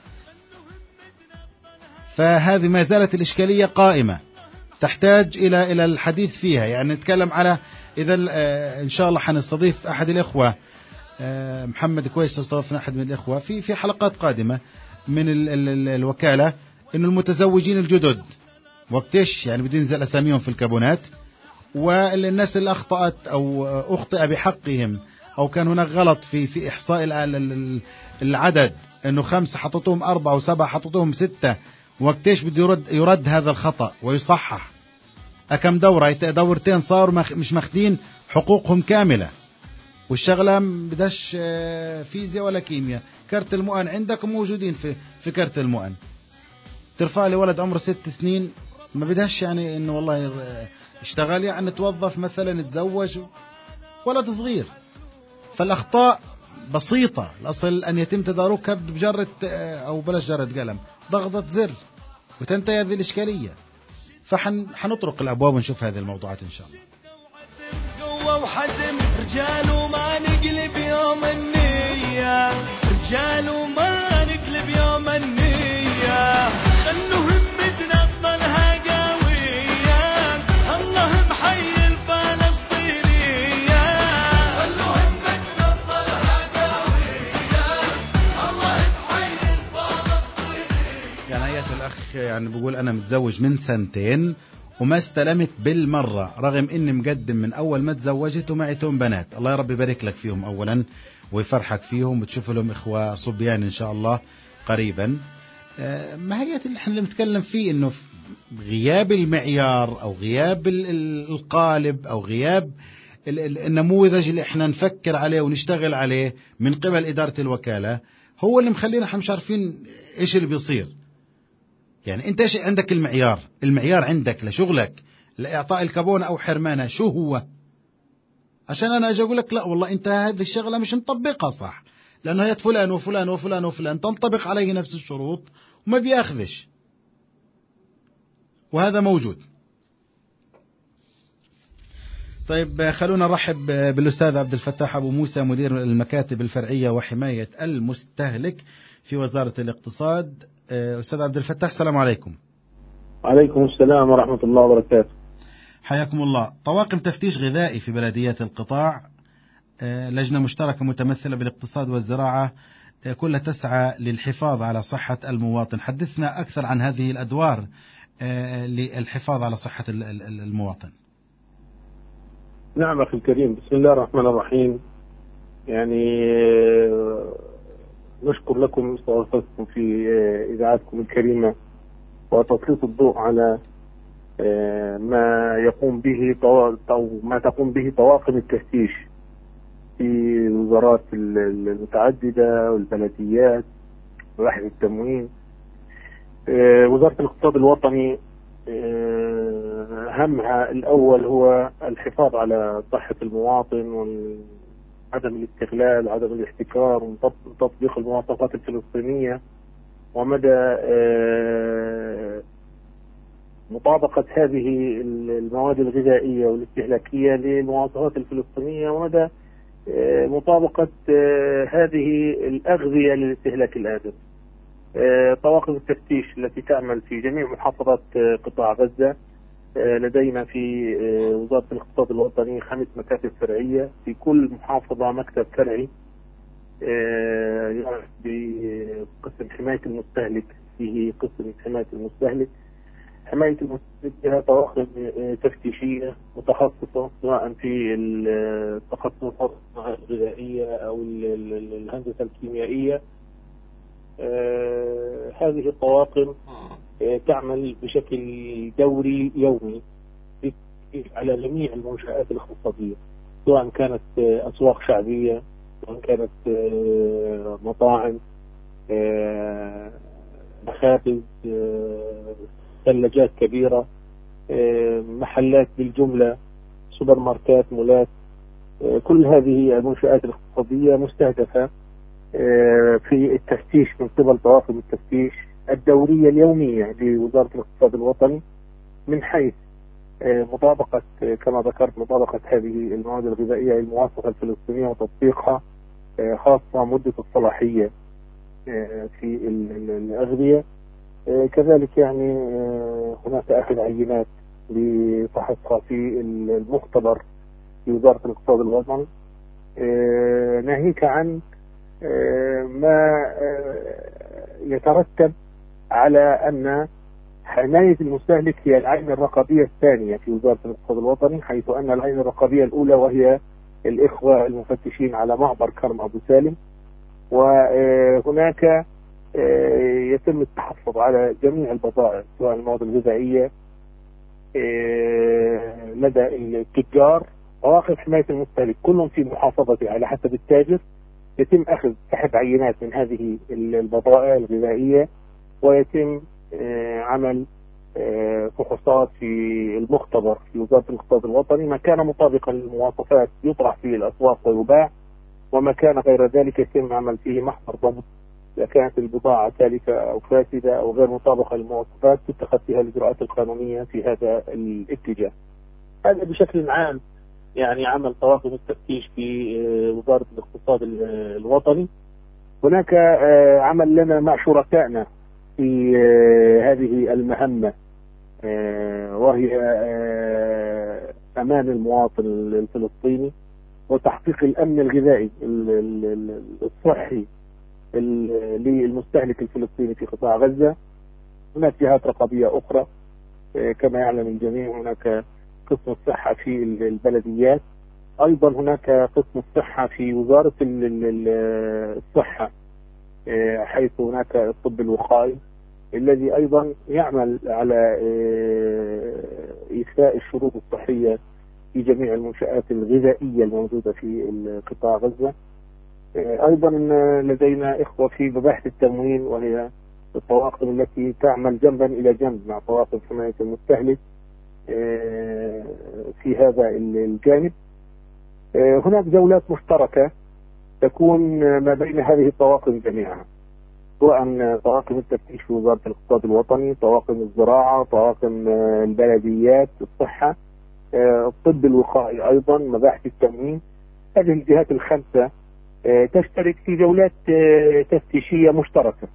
فهذه ما زالت الإشكالية قائمة تحتاج إلى إلى الحديث فيها. يعني نتكلم على إذا إن شاء الله حنستضيف أحد الإخوة محمد كويس استضفنا أحد من الإخوة في في حلقات قادمة من ال ال ال الوكالة إنه المتزوجين الجدد وقتش يعني بدين ينزل أساميهم في الكابونات، والناس اللي أخطأت أو أخطأ بحقهم أو كان هناك غلط في في إحصاء العدد إنه خمسة حطتهم أربعة وسبعة حطتهم ستة، وقتش بده يرد يرد هذا الخطأ ويصحح. أكم دورة دورتين صاروا مش ماخدين حقوقهم كاملة، والشغلة بداش فيزياء ولا كيمياء. كرت المؤن عندكم موجودين في في كرت المؤن. ترفع لي ولد عمره ست سنين ما بداش يعني إنه والله اشتغل يعني توظف مثلا تزوج ولد صغير. فالأخطاء بسيطة، الأصل أن يتم تداركها بجرة أو بلاش جرة قلم، ضغطة زر وتنتهي هذه الإشكالية. فحنطرق الأبواب ونشوف هذه الموضوعات إن شاء الله. قوة وحزم رجال وما نقلب يوم النية، رجال وما نقلب يوم النية، خلوا همتنا تضلها قوية، الله محيي الفلسطينية، خلوا همتنا تضلها قوية، الله محيي الفلسطينية. يعني آيات الأخ يعني بقول أنا متزوج من سنتين وما استلمت بالمرة، رغم إني مقدم من أول ما تزوجت ومعتهم بنات. الله يا رب يبارك لك فيهم أولا ويفرحك فيهم وتشوف لهم إخوة صبيان إن شاء الله قريبا. ما هي اللي احنا بنتكلم فيه، إنه غياب المعيار أو غياب القالب أو غياب النموذج اللي احنا نفكر عليه ونشتغل عليه من قبل إدارة الوكالة هو اللي مخلينا احنا مش عارفين إيش اللي بيصير. يعني انت ايش عندك المعيار المعيار عندك لشغلك لإعطاء الكابونة أو حرمانة شو هو؟ عشان أنا أجي أقول لك لا والله أنت هذه الشغلة مش مطبقها صح، لأنه هي فلان وفلان وفلان وفلان تنطبق عليه نفس الشروط وما بيأخذش، وهذا موجود. طيب خلونا نرحب بالأستاذ عبد الفتاح أبو موسى، مدير المكاتب الفرعية وحماية المستهلك في وزارة الاقتصاد. أستاذ عبد الفتاح السلام عليكم. وعليكم السلام ورحمة الله وبركاته. حياكم الله. طواقم تفتيش غذائي في بلديات القطاع، لجنة مشتركة متمثلة بالاقتصاد والزراعة، كلها تسعى للحفاظ على صحة المواطن. حدثنا أكثر عن هذه الأدوار للحفاظ على صحة المواطن. نعم أخي الكريم، بسم الله الرحمن الرحيم. يعني نشكر لكم استضافتكم في إذاعتكم الكريمة وتسليط الضوء على ما يقوم به أو ما تقوم به طواقم التفتيش في الوزارات المتعددة والبلديات وبحث التموين. وزارة الاقتصاد الوطني همها الأول هو الحفاظ على صحة المواطن وعدم الاستغلال وعدم الاحتكار وتطبيق المواصفات الفلسطينية ومدى مطابقة هذه المواد الغذائية والاستهلاكية للمواصفات الفلسطينية ومدى مطابقة هذه الأغذية للاستهلاك الآدمي. طواقم التفتيش التي تعمل في جميع محافظات قطاع غزة، لدينا في وزارة الاقتصاد الوطني خمس مكاتب فرعية، في كل محافظة مكتب فرعي بقسم حماية المستهلك، فيه قسم حماية المستهلك. حماية المستهلك لها طواقم تفتيشية متخصصة سواء في التخصصات الغذائية أو الهندسة الكيميائية. آه هذه الطواقم آه تعمل بشكل دوري يومي على جميع المنشآت الاقتصادية، سواء كانت آه أسواق شعبية، سواء كانت آه مطاعم، آه مخابز، آه ثلاجات كبيرة، آه محلات بالجملة، سوبر ماركات، مولات. آه كل هذه المنشآت الاقتصادية مستهدفة في التفتيش من قبل طواقم التفتيش الدورية اليومية لوزارة الاقتصاد الوطني، من حيث مطابقة كما ذكرت مطابقة هذه المواد الغذائية المواصفة الفلسطينية وتطبيقها، خاصة مدة الصلاحية في الأغذية. كذلك يعني هناك أخذ عينات لفحصها في المختبر في وزارة الاقتصاد الوطني. ناهيك عن ما يترتب على أن حماية المستهلك هي العين الرقابية الثانية في وزارة الاقتصاد الوطني، حيث أن العين الرقابية الأولى وهي الإخوة المفتشين على معبر كرم أبو سالم، وهناك يتم التحفظ على جميع البضائع سواء المواد الغذائية لدى التجار. مواقف حماية المستهلك كلهم في محافظته على حسب التاجر، يتم أخذ سحب عينات من هذه البضائع الغذائية، ويتم عمل فحوصات في المختبر في وزارة الاقتصاد الوطني. ما كان مطابقا للمواصفات يطرح في الأسواق ويباع، وما كان غير ذلك يتم عمل فيه محضر ضبط. إذا كانت البضاعة تالفة أو فاسدة أو غير مطابقة للمواصفات تتخذ فيها الإجراءات القانونية في هذا الاتجاه. هذا بشكل عام يعني عمل طواقم التفتيش في وزارة الاقتصاد الوطني. هناك عمل لنا مع شركائنا في هذه المهمة، وهي أمان المواطن الفلسطيني وتحقيق الأمن الغذائي الصحي للمستهلك الفلسطيني في قطاع غزة. هناك جهات رقابية أخرى كما يعلم الجميع، هناك قسم الصحة في البلديات، أيضا هناك قسم الصحة في وزارة الصحة، حيث هناك الطب الوقائي الذي أيضا يعمل على إيفاء الشروط الصحية في جميع المنشآت الغذائية الموجودة في قطاع غزة. أيضا لدينا إخوة في مباحث التموين، وهي الطواقم التي تعمل جنبا إلى جنب مع طواقم حماية المستهلك في هذا الجانب. هناك جولات مشتركة تكون ما بين هذه الطواقم جميعا، سواء طواقم التفتيش في وزارة الاقتصاد الوطني، طواقم الزراعة، طواقم البلديات، الصحة، الطب الوقائي، أيضا مباحث التموين. هذه الجهات الخمسة تشترك في جولات تفتيشية مشتركة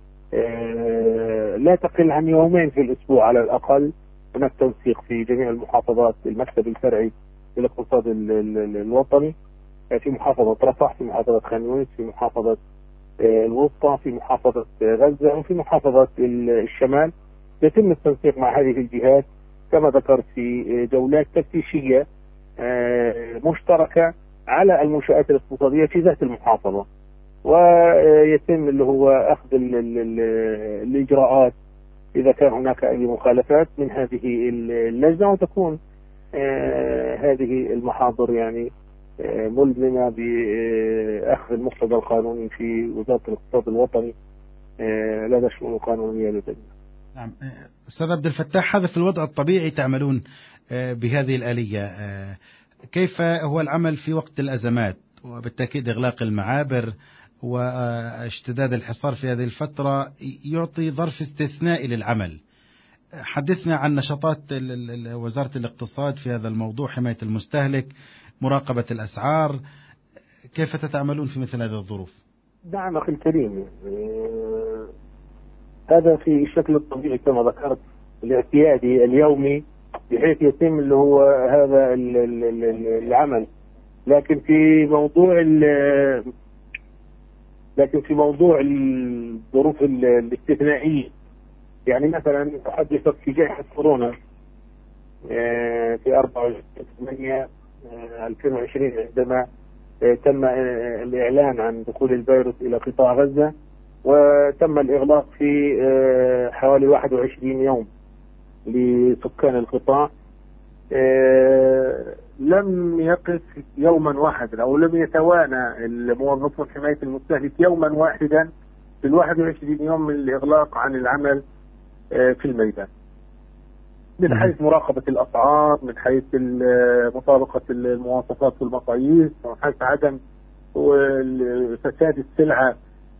لا تقل عن يومين في الأسبوع على الأقل. هناك تنسيق في جميع المحافظات، المكتب الفرعي للاقتصاد الوطني في محافظة رفح، في محافظة خان يونس، في محافظة الوسطى، في محافظة غزة، وفي محافظة الشمال. يتم التنسيق مع هذه الجهات كما ذكرت في جولات تفتيشية مشتركة على المنشآت الاقتصادية في ذات المحافظة، ويتم اللي هو أخذ ال ال ال الإجراءات إذا كان هناك أي مخالفات من هذه اللجنة، وتكون هذه المحاضر يعني ملزمة بأخذ المقتضى القانوني في وزارة الاقتصاد الوطني لدى الشؤون القانونية لدينا. نعم أستاذ عبد الفتاح، هذا في الوضع الطبيعي تعملون بهذه الآلية، كيف هو العمل في وقت الأزمات؟ وبالتأكيد إغلاق المعابر واشتداد الحصار في هذه الفترة يعطي ظرف استثنائي للعمل. حدثنا عن نشاطات وزارة الاقتصاد في هذا الموضوع، حماية المستهلك، مراقبة الأسعار، كيف تتعاملون في مثل هذه الظروف؟ نعم أخي الكريم، هذا في الشكل الطبيعي كما ذكرت الاعتيادي اليومي، بحيث يتم اللي هو هذا العمل. لكن في موضوع لكن في موضوع الظروف الاستثنائية، يعني مثلا أحدثك في جائحة كورونا في أربعة وعشرين ثمانية ألفين وعشرين عندما تم الإعلان عن دخول الفيروس إلى قطاع غزة، وتم الإغلاق في حوالي واحد وعشرين يوم لسكان القطاع. لم يقف يوما واحدا أو لم يتوانى الموظفون حماية المستهلك يوما واحدا في الواحد وعشرين يوم من الإغلاق عن العمل في الميدان، من حيث مراقبة الأسعار، من حيث مطابقة المواصفات والمقاييس، من حيث عدم فساد السلعة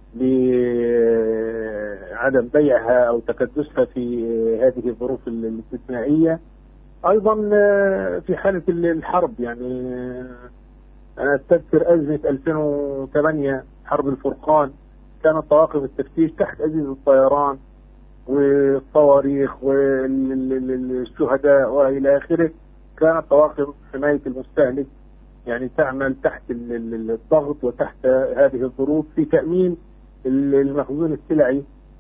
لعدم بيعها أو تكدسها في هذه الظروف الاستثنائية. أيضا في حالة الحرب، يعني أنا أتذكر أزمة ألفين وثمانية حرب الفرقان، كانت طواقم التفتيش تحت أجهزة الطيران والصواريخ والشهداء وإلى آخره، كانت طواقم حماية المستهلك يعني تعمل تحت الضغط وتحت هذه الظروف في تأمين المخزون السلعي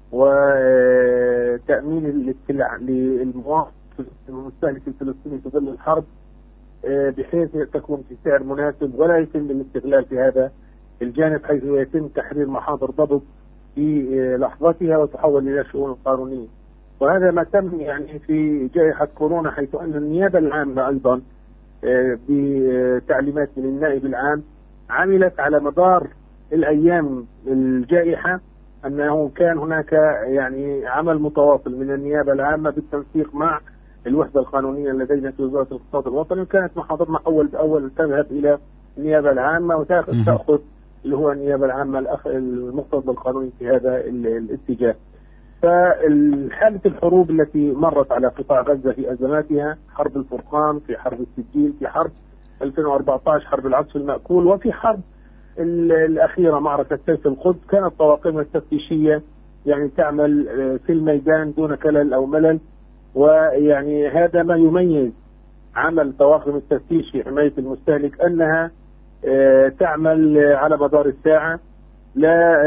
وتأمين السلع للمواطن المستهلك الفلسطيني في ظل الحرب، بحيث تكون في سعر مناسب ولا يتم الاستغلال في هذا الجانب، حيث يتم تحرير محاضر ضبط في لحظتها وتحول إلى شؤون قانونية. وهذا ما تم يعني في جائحة كورونا، حيث أن النيابة العامة أيضا بتعليمات من النائب العام عملت على مدار الأيام الجائحة، أنه كان هناك يعني عمل متواصل من النيابة العامة بالتنسيق مع الوحدة القانونية لدينا في وزارة الاقتصاد الوطني، وكانت محاضرنا أول بأول تذهب إلى النيابة العامة وتأخذ تأخذ اللي هو النيابة العامة المقتضى القانوني في هذا الاتجاه. فالحالة الحروب التي مرت على قطاع غزة في أزماتها، حرب الفرقان، في حرب السجيل، في حرب ألفين وأربعة عشر حرب العطف المأكول، وفي حرب الأخيرة معركة سيف القدس، كانت طواقم التفتيشية يعني تعمل في الميدان دون كلل أو ملل. ويعني هذا ما يميز عمل طواقم التفتيش في حماية المستهلك، أنها تعمل على مدار الساعة، لا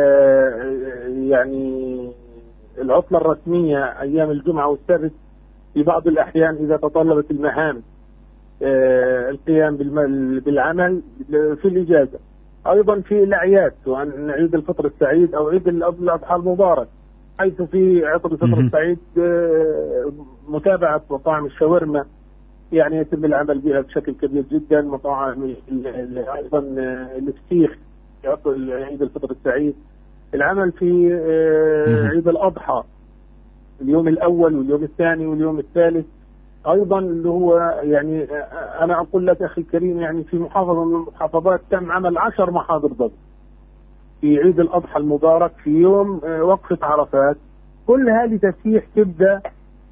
يعني العطلة الرسمية أيام الجمعة والسبت في بعض الأحيان إذا تطلبت المهام القيام بالعمل في الإجازة. أيضا في الأعياد، وأن عيد الفطر السعيد أو عيد الأضحى المبارك، حيث في عطل الفطر السعيد متابعة مطاعم الشاورما يعني يتم العمل بها بشكل كبير جدا، مطاعم أيضا الفسيخ في عطل عيد الفطر السعيد، العمل في عيد الأضحى اليوم الأول واليوم الثاني واليوم الثالث أيضا، اللي هو يعني أنا أقول لك أخي الكريم يعني في محافظة من المحافظات تم عمل عشر محاضر ضبط في عيد الأضحى المبارك في يوم وقفة عرفات، كلها لتسييح كبدة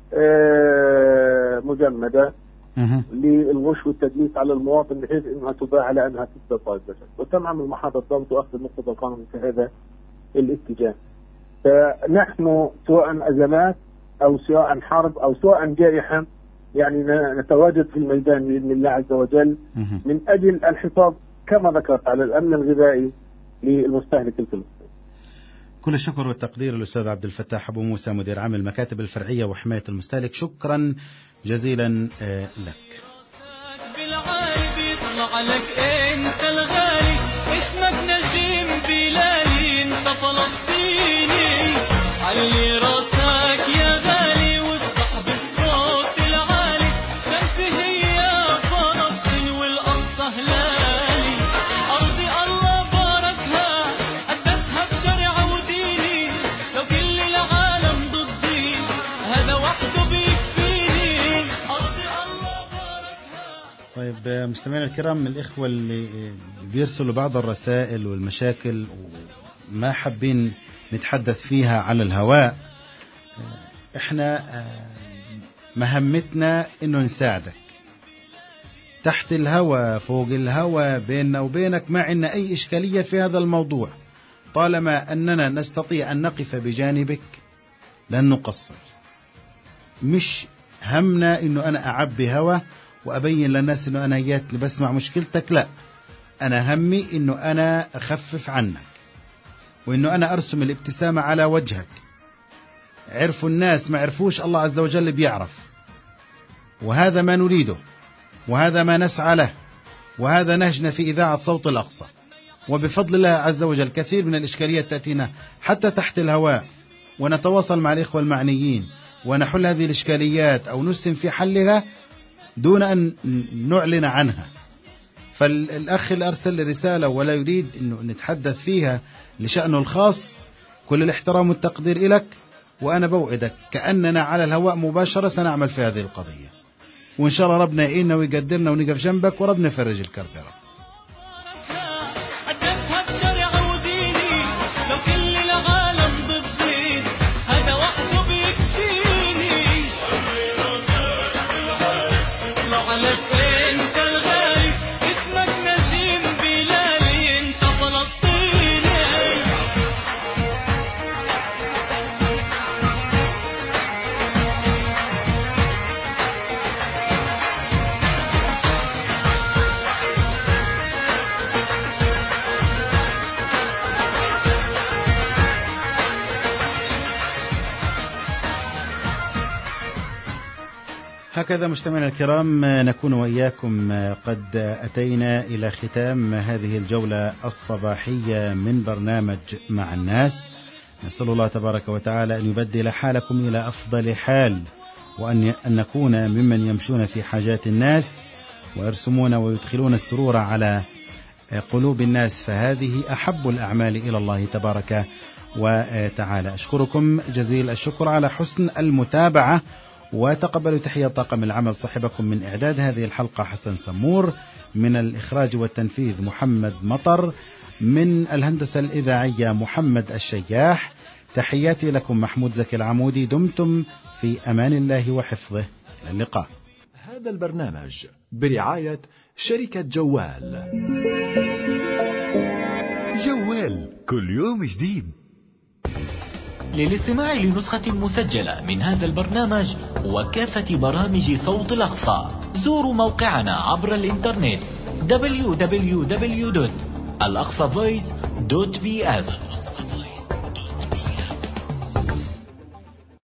مجمدة للغش والتدليس على المواطن، بحيث أنها تباع على أنها كبدة طازجة، وتم عمل محاضر ضبط وأخذ المقتضى القانوني في هذا الاتجاه. فنحن سواء أزمات أو سواء حرب أو سواء جائحة يعني نتواجد في الميدان بإذن الله عز وجل من أجل الحفاظ كما ذكرت على الأمن الغذائي للمستهلك الفلسطيني. كل الشكر والتقدير للأستاذ عبد الفتاح أبو موسى، مدير عام المكاتب الفرعية وحماية المستهلك، شكرا جزيلا لك. عليك انت الغالي، اسمك نجيم بلالي، انت فلسطيني، علي راسك يا غالي واصبح بالصوت العالي، شمسي هي فلسطين والقصة هلالي، ارضي الله باركها قدسها بشرع وديني، لو كل العالم ضدي هذا وحده بيكفيني، ارضي الله باركها. طيب مستمعينا الكرام، الإخوة اللي بيرسلوا بعض الرسائل والمشاكل ما حابين نتحدث فيها على الهواء، احنا مهمتنا انه نساعدك تحت الهواء فوق الهواء بيننا وبينك، ما عندنا اي اشكالية في هذا الموضوع، طالما اننا نستطيع ان نقف بجانبك لن نقصر. مش همنا انه انا اعبي هوا وأبين للناس أنه أنا جاتني بسمع مشكلتك، لا، أنا همي أنه أنا أخفف عنك، وأنه أنا أرسم الابتسامة على وجهك. عرفوا الناس ما عرفوش، الله عز وجل بيعرف، وهذا ما نريده، وهذا ما نسعى له، وهذا نهجنا في إذاعة صوت الأقصى. وبفضل الله عز وجل كثير من الإشكاليات تأتينا حتى تحت الهواء، ونتواصل مع الإخوة المعنيين ونحل هذه الإشكاليات أو نسهم في حلها دون أن نعلن عنها. فالأخ اللي أرسل رسالة ولا يريد أنه نتحدث فيها لشأنه الخاص، كل الاحترام والتقدير إليك، وأنا بوعدك كأننا على الهواء مباشرة سنعمل في هذه القضية، وإن شاء الله ربنا يعيننا ويقدرنا ونقف جنبك، وربنا يفرج الكرب يا رب. هكذا مستمعينا الكرام نكون وإياكم قد أتينا إلى ختام هذه الجولة الصباحية من برنامج مع الناس. نسأل الله تبارك وتعالى أن يبدل حالكم إلى أفضل حال، وأن نكون ممن يمشون في حاجات الناس ويرسمون ويدخلون السرور على قلوب الناس، فهذه أحب الأعمال إلى الله تبارك وتعالى. أشكركم جزيل الشكر على حسن المتابعة، وتقبلوا تحية طاقم العمل. صاحبكم من إعداد هذه الحلقة حسن سمور، من الإخراج والتنفيذ محمد مطر، من الهندسة الإذاعية محمد الشياح. تحياتي لكم محمود زكي العمودي. دمتم في أمان الله وحفظه. إلى اللقاء. هذا البرنامج برعاية شركة جوال. جوال كل يوم جديد. للاستماع لنسخة مسجلة من هذا البرنامج وكافة برامج صوت الأقصى زوروا موقعنا عبر الإنترنت دبليو دبليو دبليو دوت الأقصى فويس دوت بي إس.